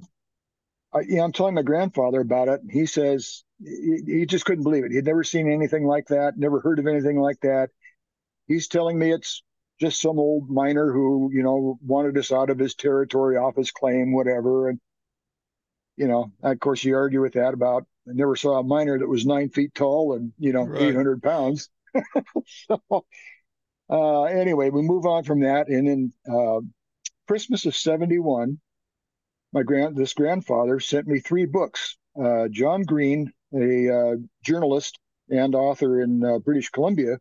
Speaker 10: I'm telling my grandfather about it, and he says he just couldn't believe it. He'd never seen anything like that, never heard of anything like that. He's telling me it's just some old miner who, wanted us out of his territory, off his claim, whatever. And, of course, you argue with that about, I never saw a miner that was 9 feet tall and,
Speaker 6: Right.
Speaker 10: 800 pounds. So, anyway, we move on from that. And in Christmas of 71, this grandfather sent me 3 books. John Green, a journalist and author in British Columbia,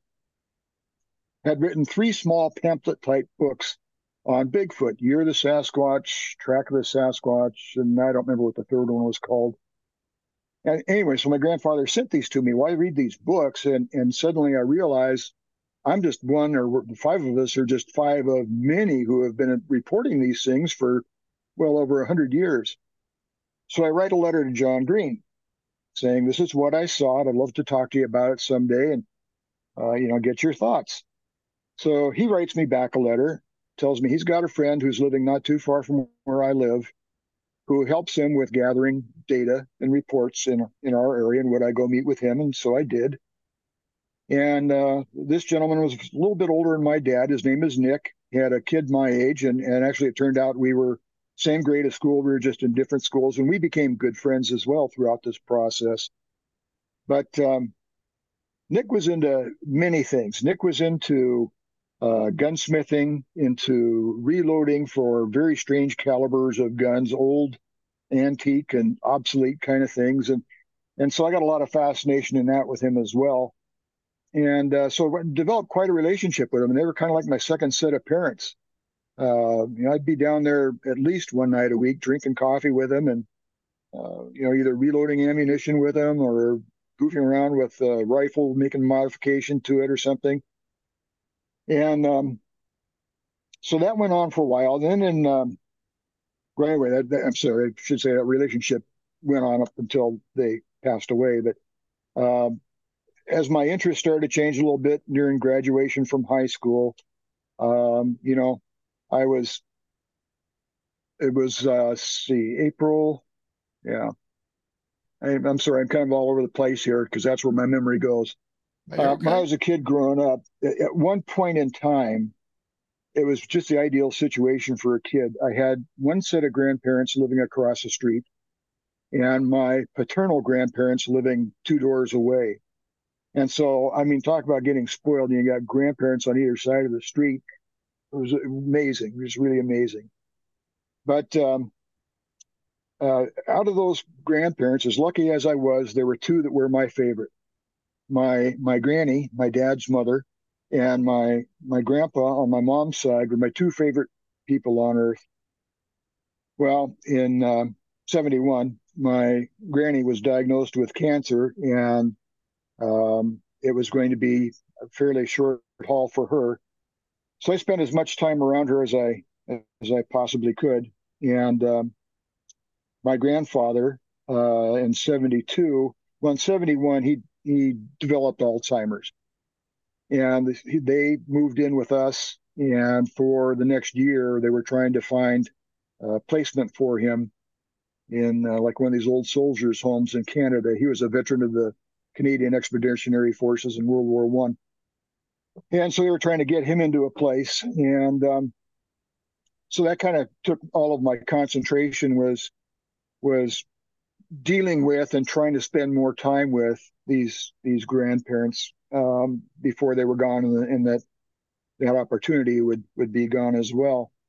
Speaker 10: had written 3 small pamphlet-type books on Bigfoot, Year of the Sasquatch, Track of the Sasquatch, and I don't remember what the third one was called. And anyway, so my grandfather sent these to me. Well, I read these books, and suddenly I realize I'm just one, or 5 of us are just 5 of many who have been reporting these things for well over 100 years. So I write a letter to John Green saying, this is what I saw, and I'd love to talk to you about it someday and, get your thoughts. So he writes me back a letter, tells me he's got a friend who's living not too far from where I live, who helps him with gathering data and reports in our area, and would I go meet with him? And so I did. And this gentleman was a little bit older than my dad. His name is Nick. He had a kid my age, and actually it turned out we were same grade of school. We were just in different schools, and we became good friends as well throughout this process. But Nick was into many things. Nick was into gunsmithing, into reloading for very strange calibers of guns, old, antique, and obsolete kind of things. And so I got a lot of fascination in that with him as well. And so I developed quite a relationship with him. And they were kind of like my second set of parents. I'd be down there at least one night a week drinking coffee with him and, either reloading ammunition with him or goofing around with a rifle, making modification to it or something. And so that went on for a while. Then anyway, I'm sorry, I should say that relationship went on up until they passed away. But as my interest started to change a little bit during graduation from high school, it was April. Yeah. I'm sorry, I'm kind of all over the place here because that's where my memory goes.
Speaker 6: Okay.
Speaker 10: When I was a kid growing up, at one point in time, it was just the ideal situation for a kid. I had one set of grandparents living across the street and my paternal grandparents living 2 doors away. And so, I mean, talk about getting spoiled. You got grandparents on either side of the street. It was amazing. It was really amazing. But out of those grandparents, as lucky as I was, there were 2 that were my favorite. My granny, my dad's mother, and my grandpa on my mom's side were my 2 favorite people on earth. Well, in 71, my granny was diagnosed with cancer, and it was going to be a fairly short haul for her. So I spent as much time around her as I possibly could. And my grandfather in 72, well, in 71, he developed Alzheimer's. And they moved in with us. And for the next year, they were trying to find placement for him in like one of these old soldiers' homes in Canada. He was a veteran of the Canadian Expeditionary Forces in World War I. And so they were trying to get him into a place. And so that kind of took all of my concentration was dealing with and trying to spend more time with these grandparents before they were gone, and that opportunity would be gone as well.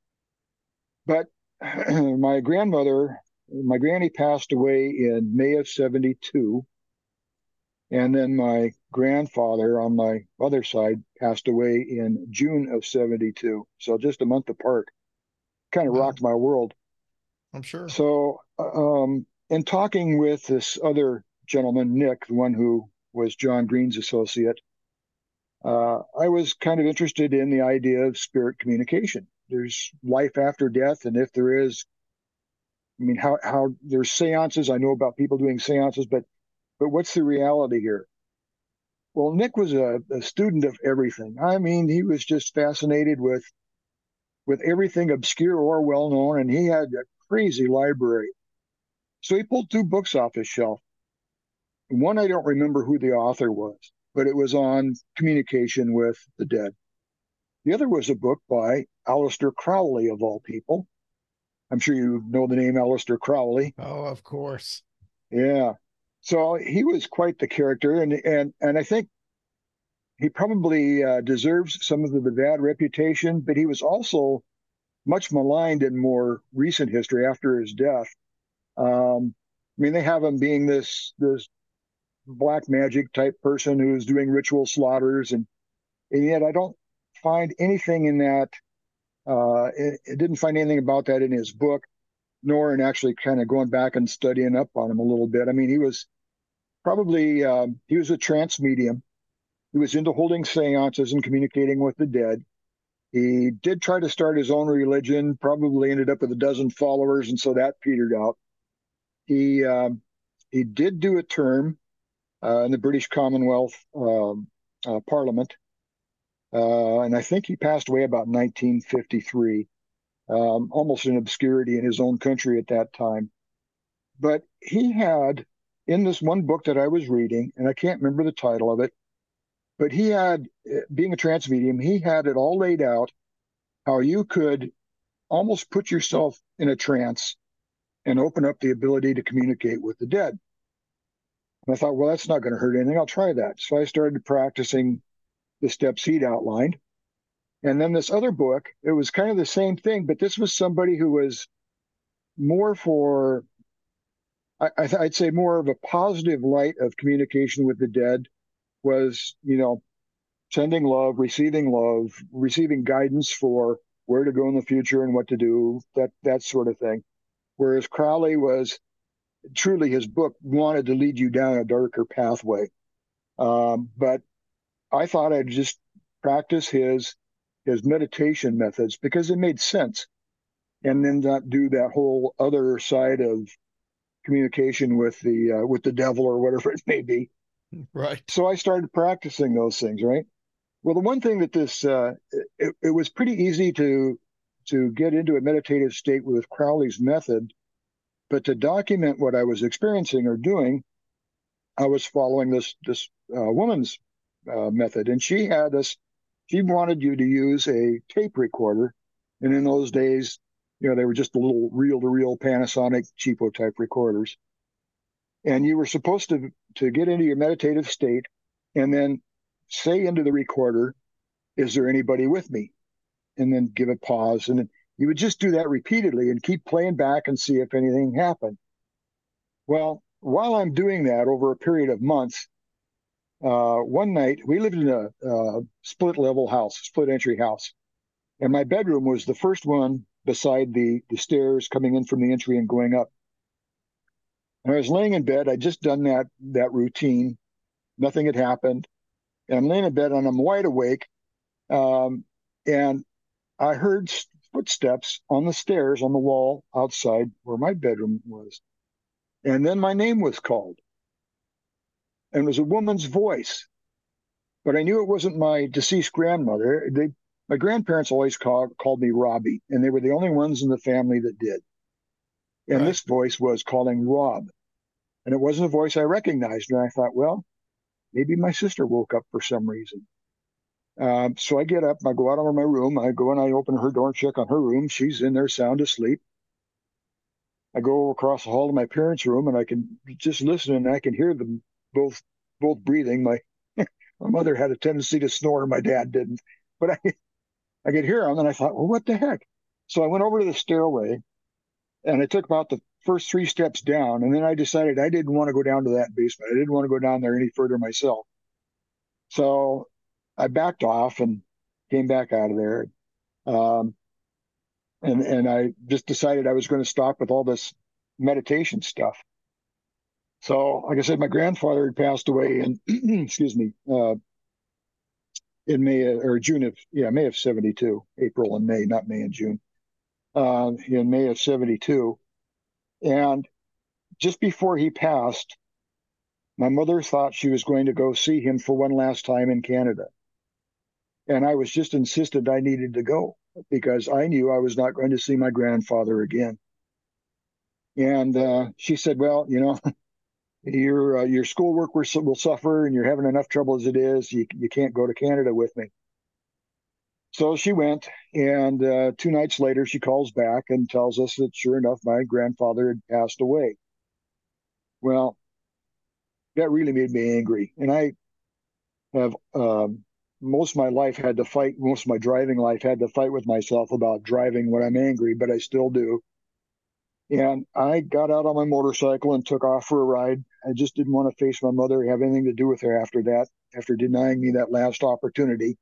Speaker 10: But my granny passed away in May of 72. And then my grandfather on my other side passed away in June of 72. So just a month apart. Kind of rocked my world.
Speaker 6: I'm sure.
Speaker 10: So in talking with this other gentleman, Nick, the one who was John Green's associate, I was kind of interested in the idea of spirit communication. There's life after death, and if there is, I mean, how there's seances. I know about people doing seances, but what's the reality here? Well, Nick was a student of everything. I mean, he was just fascinated with everything obscure or well known, and he had a crazy library. So he pulled 2 books off his shelf. One, I don't remember who the author was, but it was on communication with the dead. The other was a book by Aleister Crowley, of all people. I'm sure you know the name Aleister Crowley.
Speaker 6: Oh, of course.
Speaker 10: Yeah. So he was quite the character, and I think he probably deserves some of the bad reputation, but he was also much maligned in more recent history after his death. I mean, they have him being this black magic type person who's doing ritual slaughters, and yet I don't find anything in that. It didn't find anything about that in his book, nor in actually kind of going back and studying up on him a little bit. I mean, he was probably he was a trance medium. He was into holding seances and communicating with the dead. He did try to start his own religion, probably ended up with a dozen followers, and so that petered out. He did do a term in the British Commonwealth Parliament, and I think he passed away about 1953, almost in obscurity in his own country at that time. But he had, in this one book that I was reading, and I can't remember the title of it, but he had, being a trance medium, he had it all laid out how you could almost put yourself in a trance and open up the ability to communicate with the dead. And I thought, well, that's not going to hurt anything. I'll try that. So I started practicing the steps he'd outlined. And then this other book, it was kind of the same thing, but this was somebody who was more for, I'd say more of a positive light of communication with the dead, was, sending love, receiving guidance for where to go in the future and what to do, that sort of thing. Whereas Crowley was truly, his book wanted to lead you down a darker pathway. But I thought I'd just practice his meditation methods because it made sense, and then not do that whole other side of communication with the devil or whatever it may be.
Speaker 6: Right.
Speaker 10: So I started practicing those things, right? Well, the one thing that it was pretty easy to get into a meditative state with Crowley's method, but to document what I was experiencing or doing, I was following this woman's method, and she wanted you to use a tape recorder, and in those days, they were just the little reel-to-reel Panasonic cheapo type recorders, and you were supposed to get into your meditative state, and then say into the recorder, "Is there anybody with me?" And then give a pause, and then you would just do that repeatedly and keep playing back and see if anything happened. Well, while I'm doing that over a period of months, one night we lived in a split entry house, and my bedroom was the first one beside the stairs coming in from the entry and going up. And I was laying in bed. I'd just done that routine. Nothing had happened. And I'm laying in bed and I'm wide awake. And I heard footsteps on the stairs on the wall outside where my bedroom was. And then my name was called. And it was a woman's voice. But I knew it wasn't my deceased grandmother. My grandparents always called me Robbie, and they were the only ones in the family that did. And
Speaker 6: Right.
Speaker 10: This voice was calling Rob. And it wasn't a voice I recognized. And I thought, well, maybe my sister woke up for some reason. So I get up, I go out over my room, I go and I open her door and check on her room. She's in there sound asleep. I go across the hall to my parents' room and I can just listen and I can hear them both breathing. My mother had a tendency to snore, my dad didn't. But I could hear them and I thought, well, what the heck? So I went over to the stairway, and I took about the first 3 steps down, and then I decided I didn't want to go down to that basement. I didn't want to go down there any further myself. So I backed off and came back out of there. And I just decided I was going to stop with all this meditation stuff. So, like I said, my grandfather had passed away in, excuse me, in May of 72, April and May, not May and June, in May of 72. And just before he passed, my mother thought she was going to go see him for one last time in Canada. And I was just insistent I needed to go because I knew I was not going to see my grandfather again. And she said, well, you know, your schoolwork will suffer and you're having enough trouble as it is. You can't go to Canada with me. So she went, and 2 nights later, she calls back and tells us that sure enough, my grandfather had passed away. Well, that really made me angry. And I have most of my driving life had to fight with myself about driving when I'm angry, but I still do. And I got out on my motorcycle and took off for a ride. I just didn't want to face my mother, have anything to do with her after that, after denying me that last opportunity.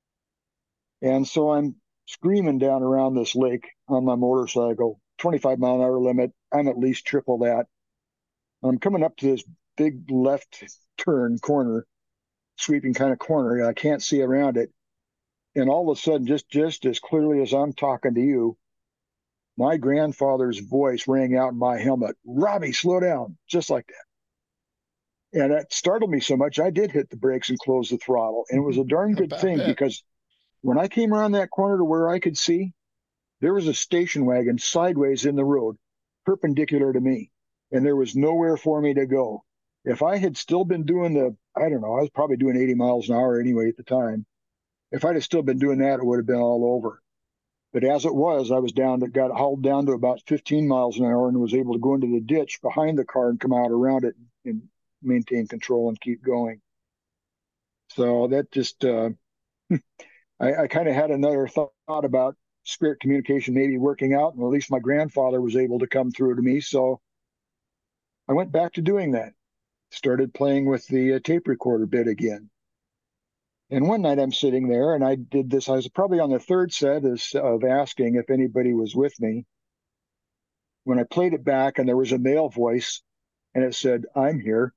Speaker 10: And so I'm screaming down around this lake on my motorcycle, 25-mile-an-hour limit. I'm at least triple that. I'm coming up to this big left turn corner, sweeping kind of corner. I can't see around it. And all of a sudden, just as clearly as I'm talking to you, my grandfather's voice rang out in my helmet, "Robbie, slow down," just like that. And that startled me so much, I did hit the brakes and close the throttle. And it was a darn good thing because when I came around that corner to where I could see, there was a station wagon sideways in the road, perpendicular to me. And there was nowhere for me to go. If I had still been doing I was probably doing 80 miles an hour anyway at the time. If I'd have still been doing that, it would have been all over. But as it was, I was got hauled down to about 15 miles an hour and was able to go into the ditch behind the car and come out around it and maintain control and keep going. So that just, I kind of had another thought about spirit communication maybe working out, and at least my grandfather was able to come through to me. So I went back to doing that, started playing with the tape recorder bit again. And one night I'm sitting there and I did this. I was probably on the 3rd set of asking if anybody was with me when I played it back, and there was a male voice and it said, "I'm here."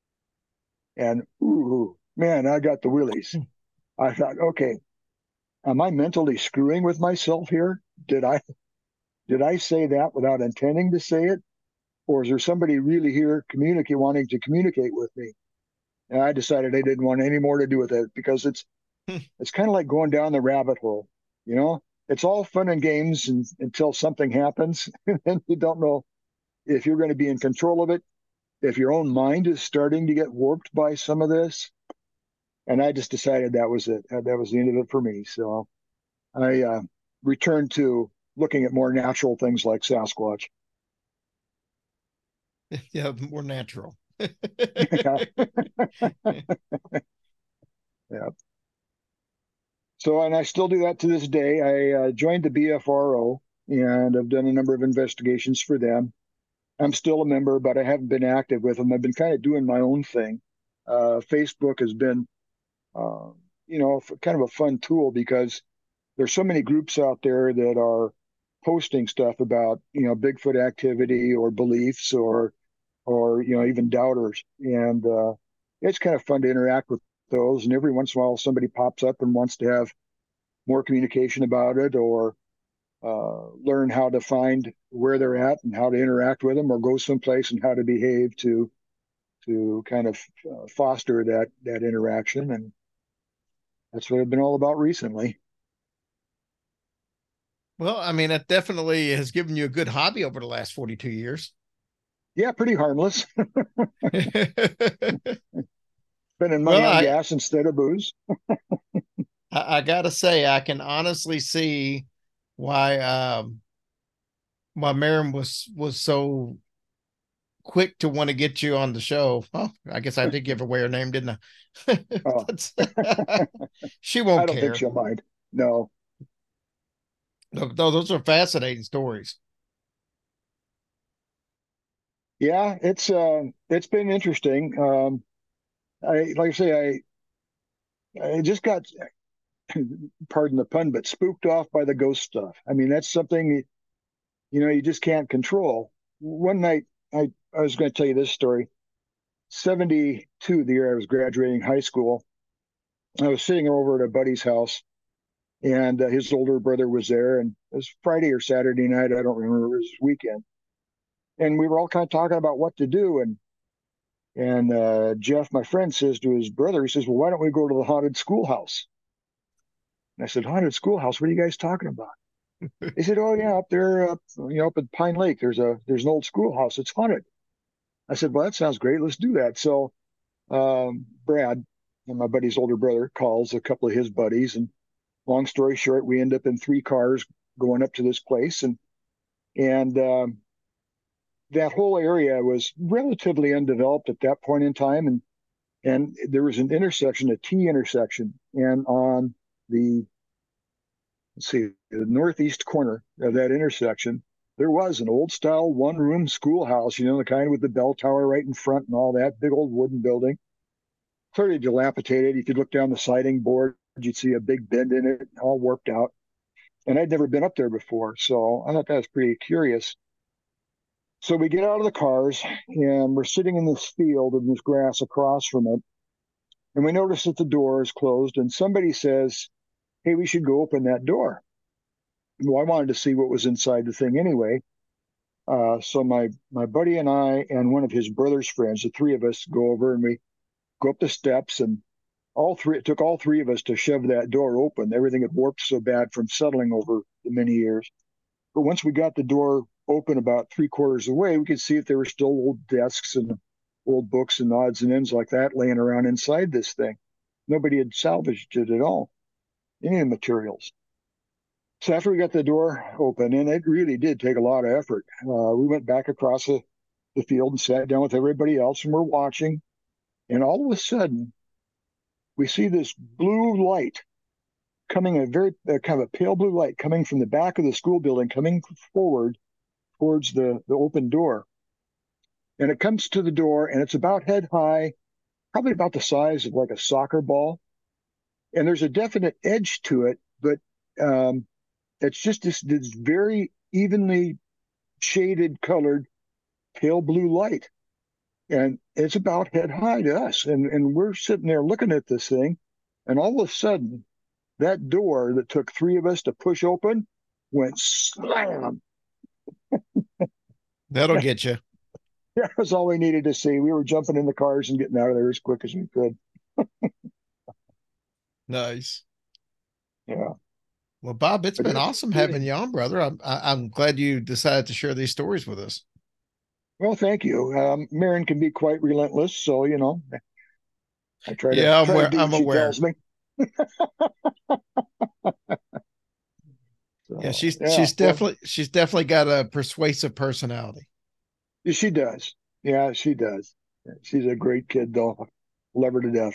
Speaker 10: And ooh, man, I got the willies. I thought, okay, am I mentally screwing with myself here? Did I say that without intending to say it? Or is there somebody really here wanting to communicate with me? And I decided I didn't want any more to do with it because it's kind of like going down the rabbit hole. You know, it's all fun and games until something happens, and then you don't know if you're going to be in control of it, if your own mind is starting to get warped by some of this. And I just decided that was it. That was the end of it for me. So I returned to looking at more natural things like Sasquatch.
Speaker 6: Yeah, more natural.
Speaker 10: Yeah. Yeah. So, and I still do that to this day. I joined the BFRO and I've done a number of investigations for them. I'm still a member, but I haven't been active with them. I've been kind of doing my own thing. Facebook has been, kind of a fun tool because there's so many groups out there that are posting stuff about, Bigfoot activity or beliefs or even doubters. And it's kind of fun to interact with those. And every once in a while, somebody pops up and wants to have more communication about it or learn how to find where they're at and how to interact with them or go someplace and how to behave to kind of foster that interaction. And that's what I've been all about recently.
Speaker 6: Well, I mean, it definitely has given you a good hobby over the last 42 years.
Speaker 10: Yeah, pretty harmless. Spending money on gas instead of booze.
Speaker 6: I got to say, I can honestly see why Miriam was so quick to want to get you on the show. Oh, I guess I did give away her name, didn't I?
Speaker 10: Oh.
Speaker 6: She won't care.
Speaker 10: I don't think she'll mind. No.
Speaker 6: No, those are fascinating stories.
Speaker 10: Yeah, it's been interesting. I just got, pardon the pun, but spooked off by the ghost stuff. I mean, that's something, you just can't control. One night, I was going to tell you this story. 72, the year I was graduating high school, I was sitting over at a buddy's house, and his older brother was there, and it was Friday or Saturday night. I don't remember. It was weekend. And we were all kind of talking about what to do. And Jeff, my friend, says to his brother, he says, well, why don't we go to the haunted schoolhouse? And I said, haunted schoolhouse? What are you guys talking about? They said, oh, yeah, up there, up at Pine Lake, there's an old schoolhouse. It's haunted. I said, well, that sounds great. Let's do that. So Brad, and my buddy's older brother, calls a couple of his buddies. And long story short, we end up in 3 cars going up to this place. And that whole area was relatively undeveloped at that point in time. And there was an intersection, a T intersection. And on the northeast corner of that intersection, there was an old style 1-room schoolhouse, the kind with the bell tower right in front and all that, big old wooden building, clearly dilapidated. You could look down the siding board, you'd see a big bend in it, all warped out. And I'd never been up there before, so I thought that was pretty curious. So we get out of the cars, and we're sitting in this field in this grass across from it, and we notice that the door is closed, and somebody says, hey, we should go open that door. Well, I wanted to see what was inside the thing anyway. So my buddy and I and one of his brother's friends, the 3 of us, go over, and we go up the steps, and it took all 3 of us to shove that door open. Everything had warped so bad from settling over the many years. But once we got the door open about 3/4 away, we could see that there were still old desks and old books and odds and ends like that laying around inside this thing. Nobody had salvaged it at all, any of the materials. So after we got the door open, and it really did take a lot of effort, we went back across the field and sat down with everybody else, and we're watching. And all of a sudden, we see this blue light coming, a very kind of a pale blue light coming from the back of the school building, coming forward towards the open door. And it comes to the door, and it's about head high, probably about the size of like a soccer ball. And there's a definite edge to it, but it's just this very evenly shaded colored pale blue light. And it's about head high to us. And we're sitting there looking at this thing. And all of a sudden, that door that took 3 of us to push open went slam.
Speaker 6: That'll get you.
Speaker 10: That was all we needed to see. We were jumping in the cars and getting out of there as quick as we could.
Speaker 6: Nice.
Speaker 10: Yeah.
Speaker 6: Well, Bob, it's been awesome having you on, brother. I'm glad you decided to share these stories with us.
Speaker 10: Well, thank you. Marin can be quite relentless, so I try to.
Speaker 6: Yeah, I'm aware.
Speaker 10: Tells me.
Speaker 6: Yeah, she's definitely got a persuasive personality.
Speaker 10: She does. Yeah, she does. She's a great kid, though. Love her to death.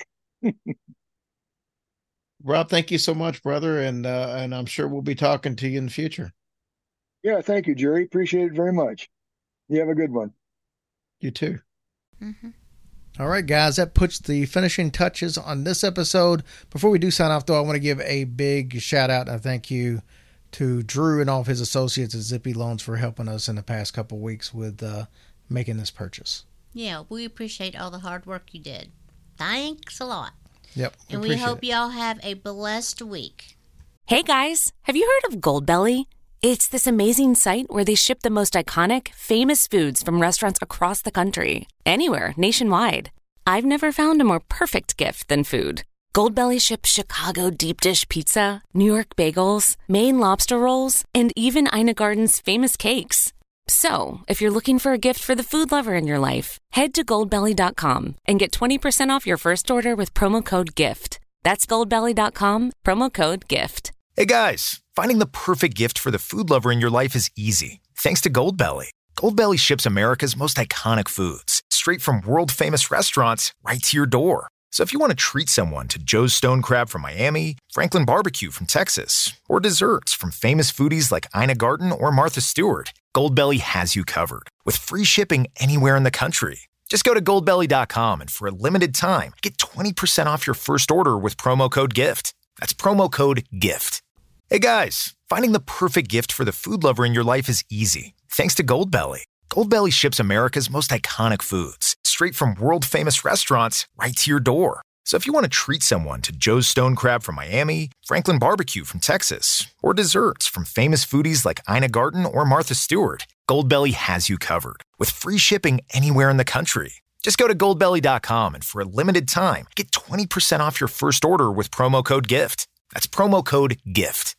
Speaker 6: Rob, thank you so much, brother, and I'm sure we'll be talking to you in the future.
Speaker 10: Yeah, thank you, Jerry. Appreciate it very much. You have a good one.
Speaker 6: You too.
Speaker 7: Mm-hmm.
Speaker 6: All right, guys, that puts the finishing touches on this episode. Before we do sign off, though, I want to give a big shout out and thank you to Drew and all of his associates at Zippy Loans for helping us in the past couple of weeks with making this purchase.
Speaker 7: Yeah, we appreciate all the hard work you did. Thanks a lot.
Speaker 6: Yep.
Speaker 7: And we hope y'all have a blessed week.
Speaker 11: Hey, guys, have you heard of Goldbelly? It's this amazing site where they ship the most iconic, famous foods from restaurants across the country, anywhere, nationwide. I've never found a more perfect gift than food. Goldbelly ships Chicago deep dish pizza, New York bagels, Maine lobster rolls, and even Ina Garden's famous cakes. So, if you're looking for a gift for the food lover in your life, head to Goldbelly.com and get 20% off your first order with promo code GIFT. That's Goldbelly.com, promo code GIFT.
Speaker 9: Hey guys, finding the perfect gift for the food lover in your life is easy. Thanks to Goldbelly. Goldbelly ships America's most iconic foods, straight from world-famous restaurants right to your door. So if you want to treat someone to Joe's Stone Crab from Miami, Franklin Barbecue from Texas, or desserts from famous foodies like Ina Garten or Martha Stewart, Goldbelly has you covered with free shipping anywhere in the country. Just go to goldbelly.com and for a limited time, get 20% off your first order with promo code GIFT. That's promo code GIFT. Hey guys, finding the perfect gift for the food lover in your life is easy, thanks to Goldbelly. Goldbelly ships America's most iconic foods straight from world-famous restaurants right to your door. So if you want to treat someone to Joe's Stone Crab from Miami, Franklin Barbecue from Texas, or desserts from famous foodies like Ina Garten or Martha Stewart, Goldbelly has you covered with free shipping anywhere in the country. Just go to goldbelly.com and for a limited time, get 20% off your first order with promo code GIFT. That's promo code GIFT.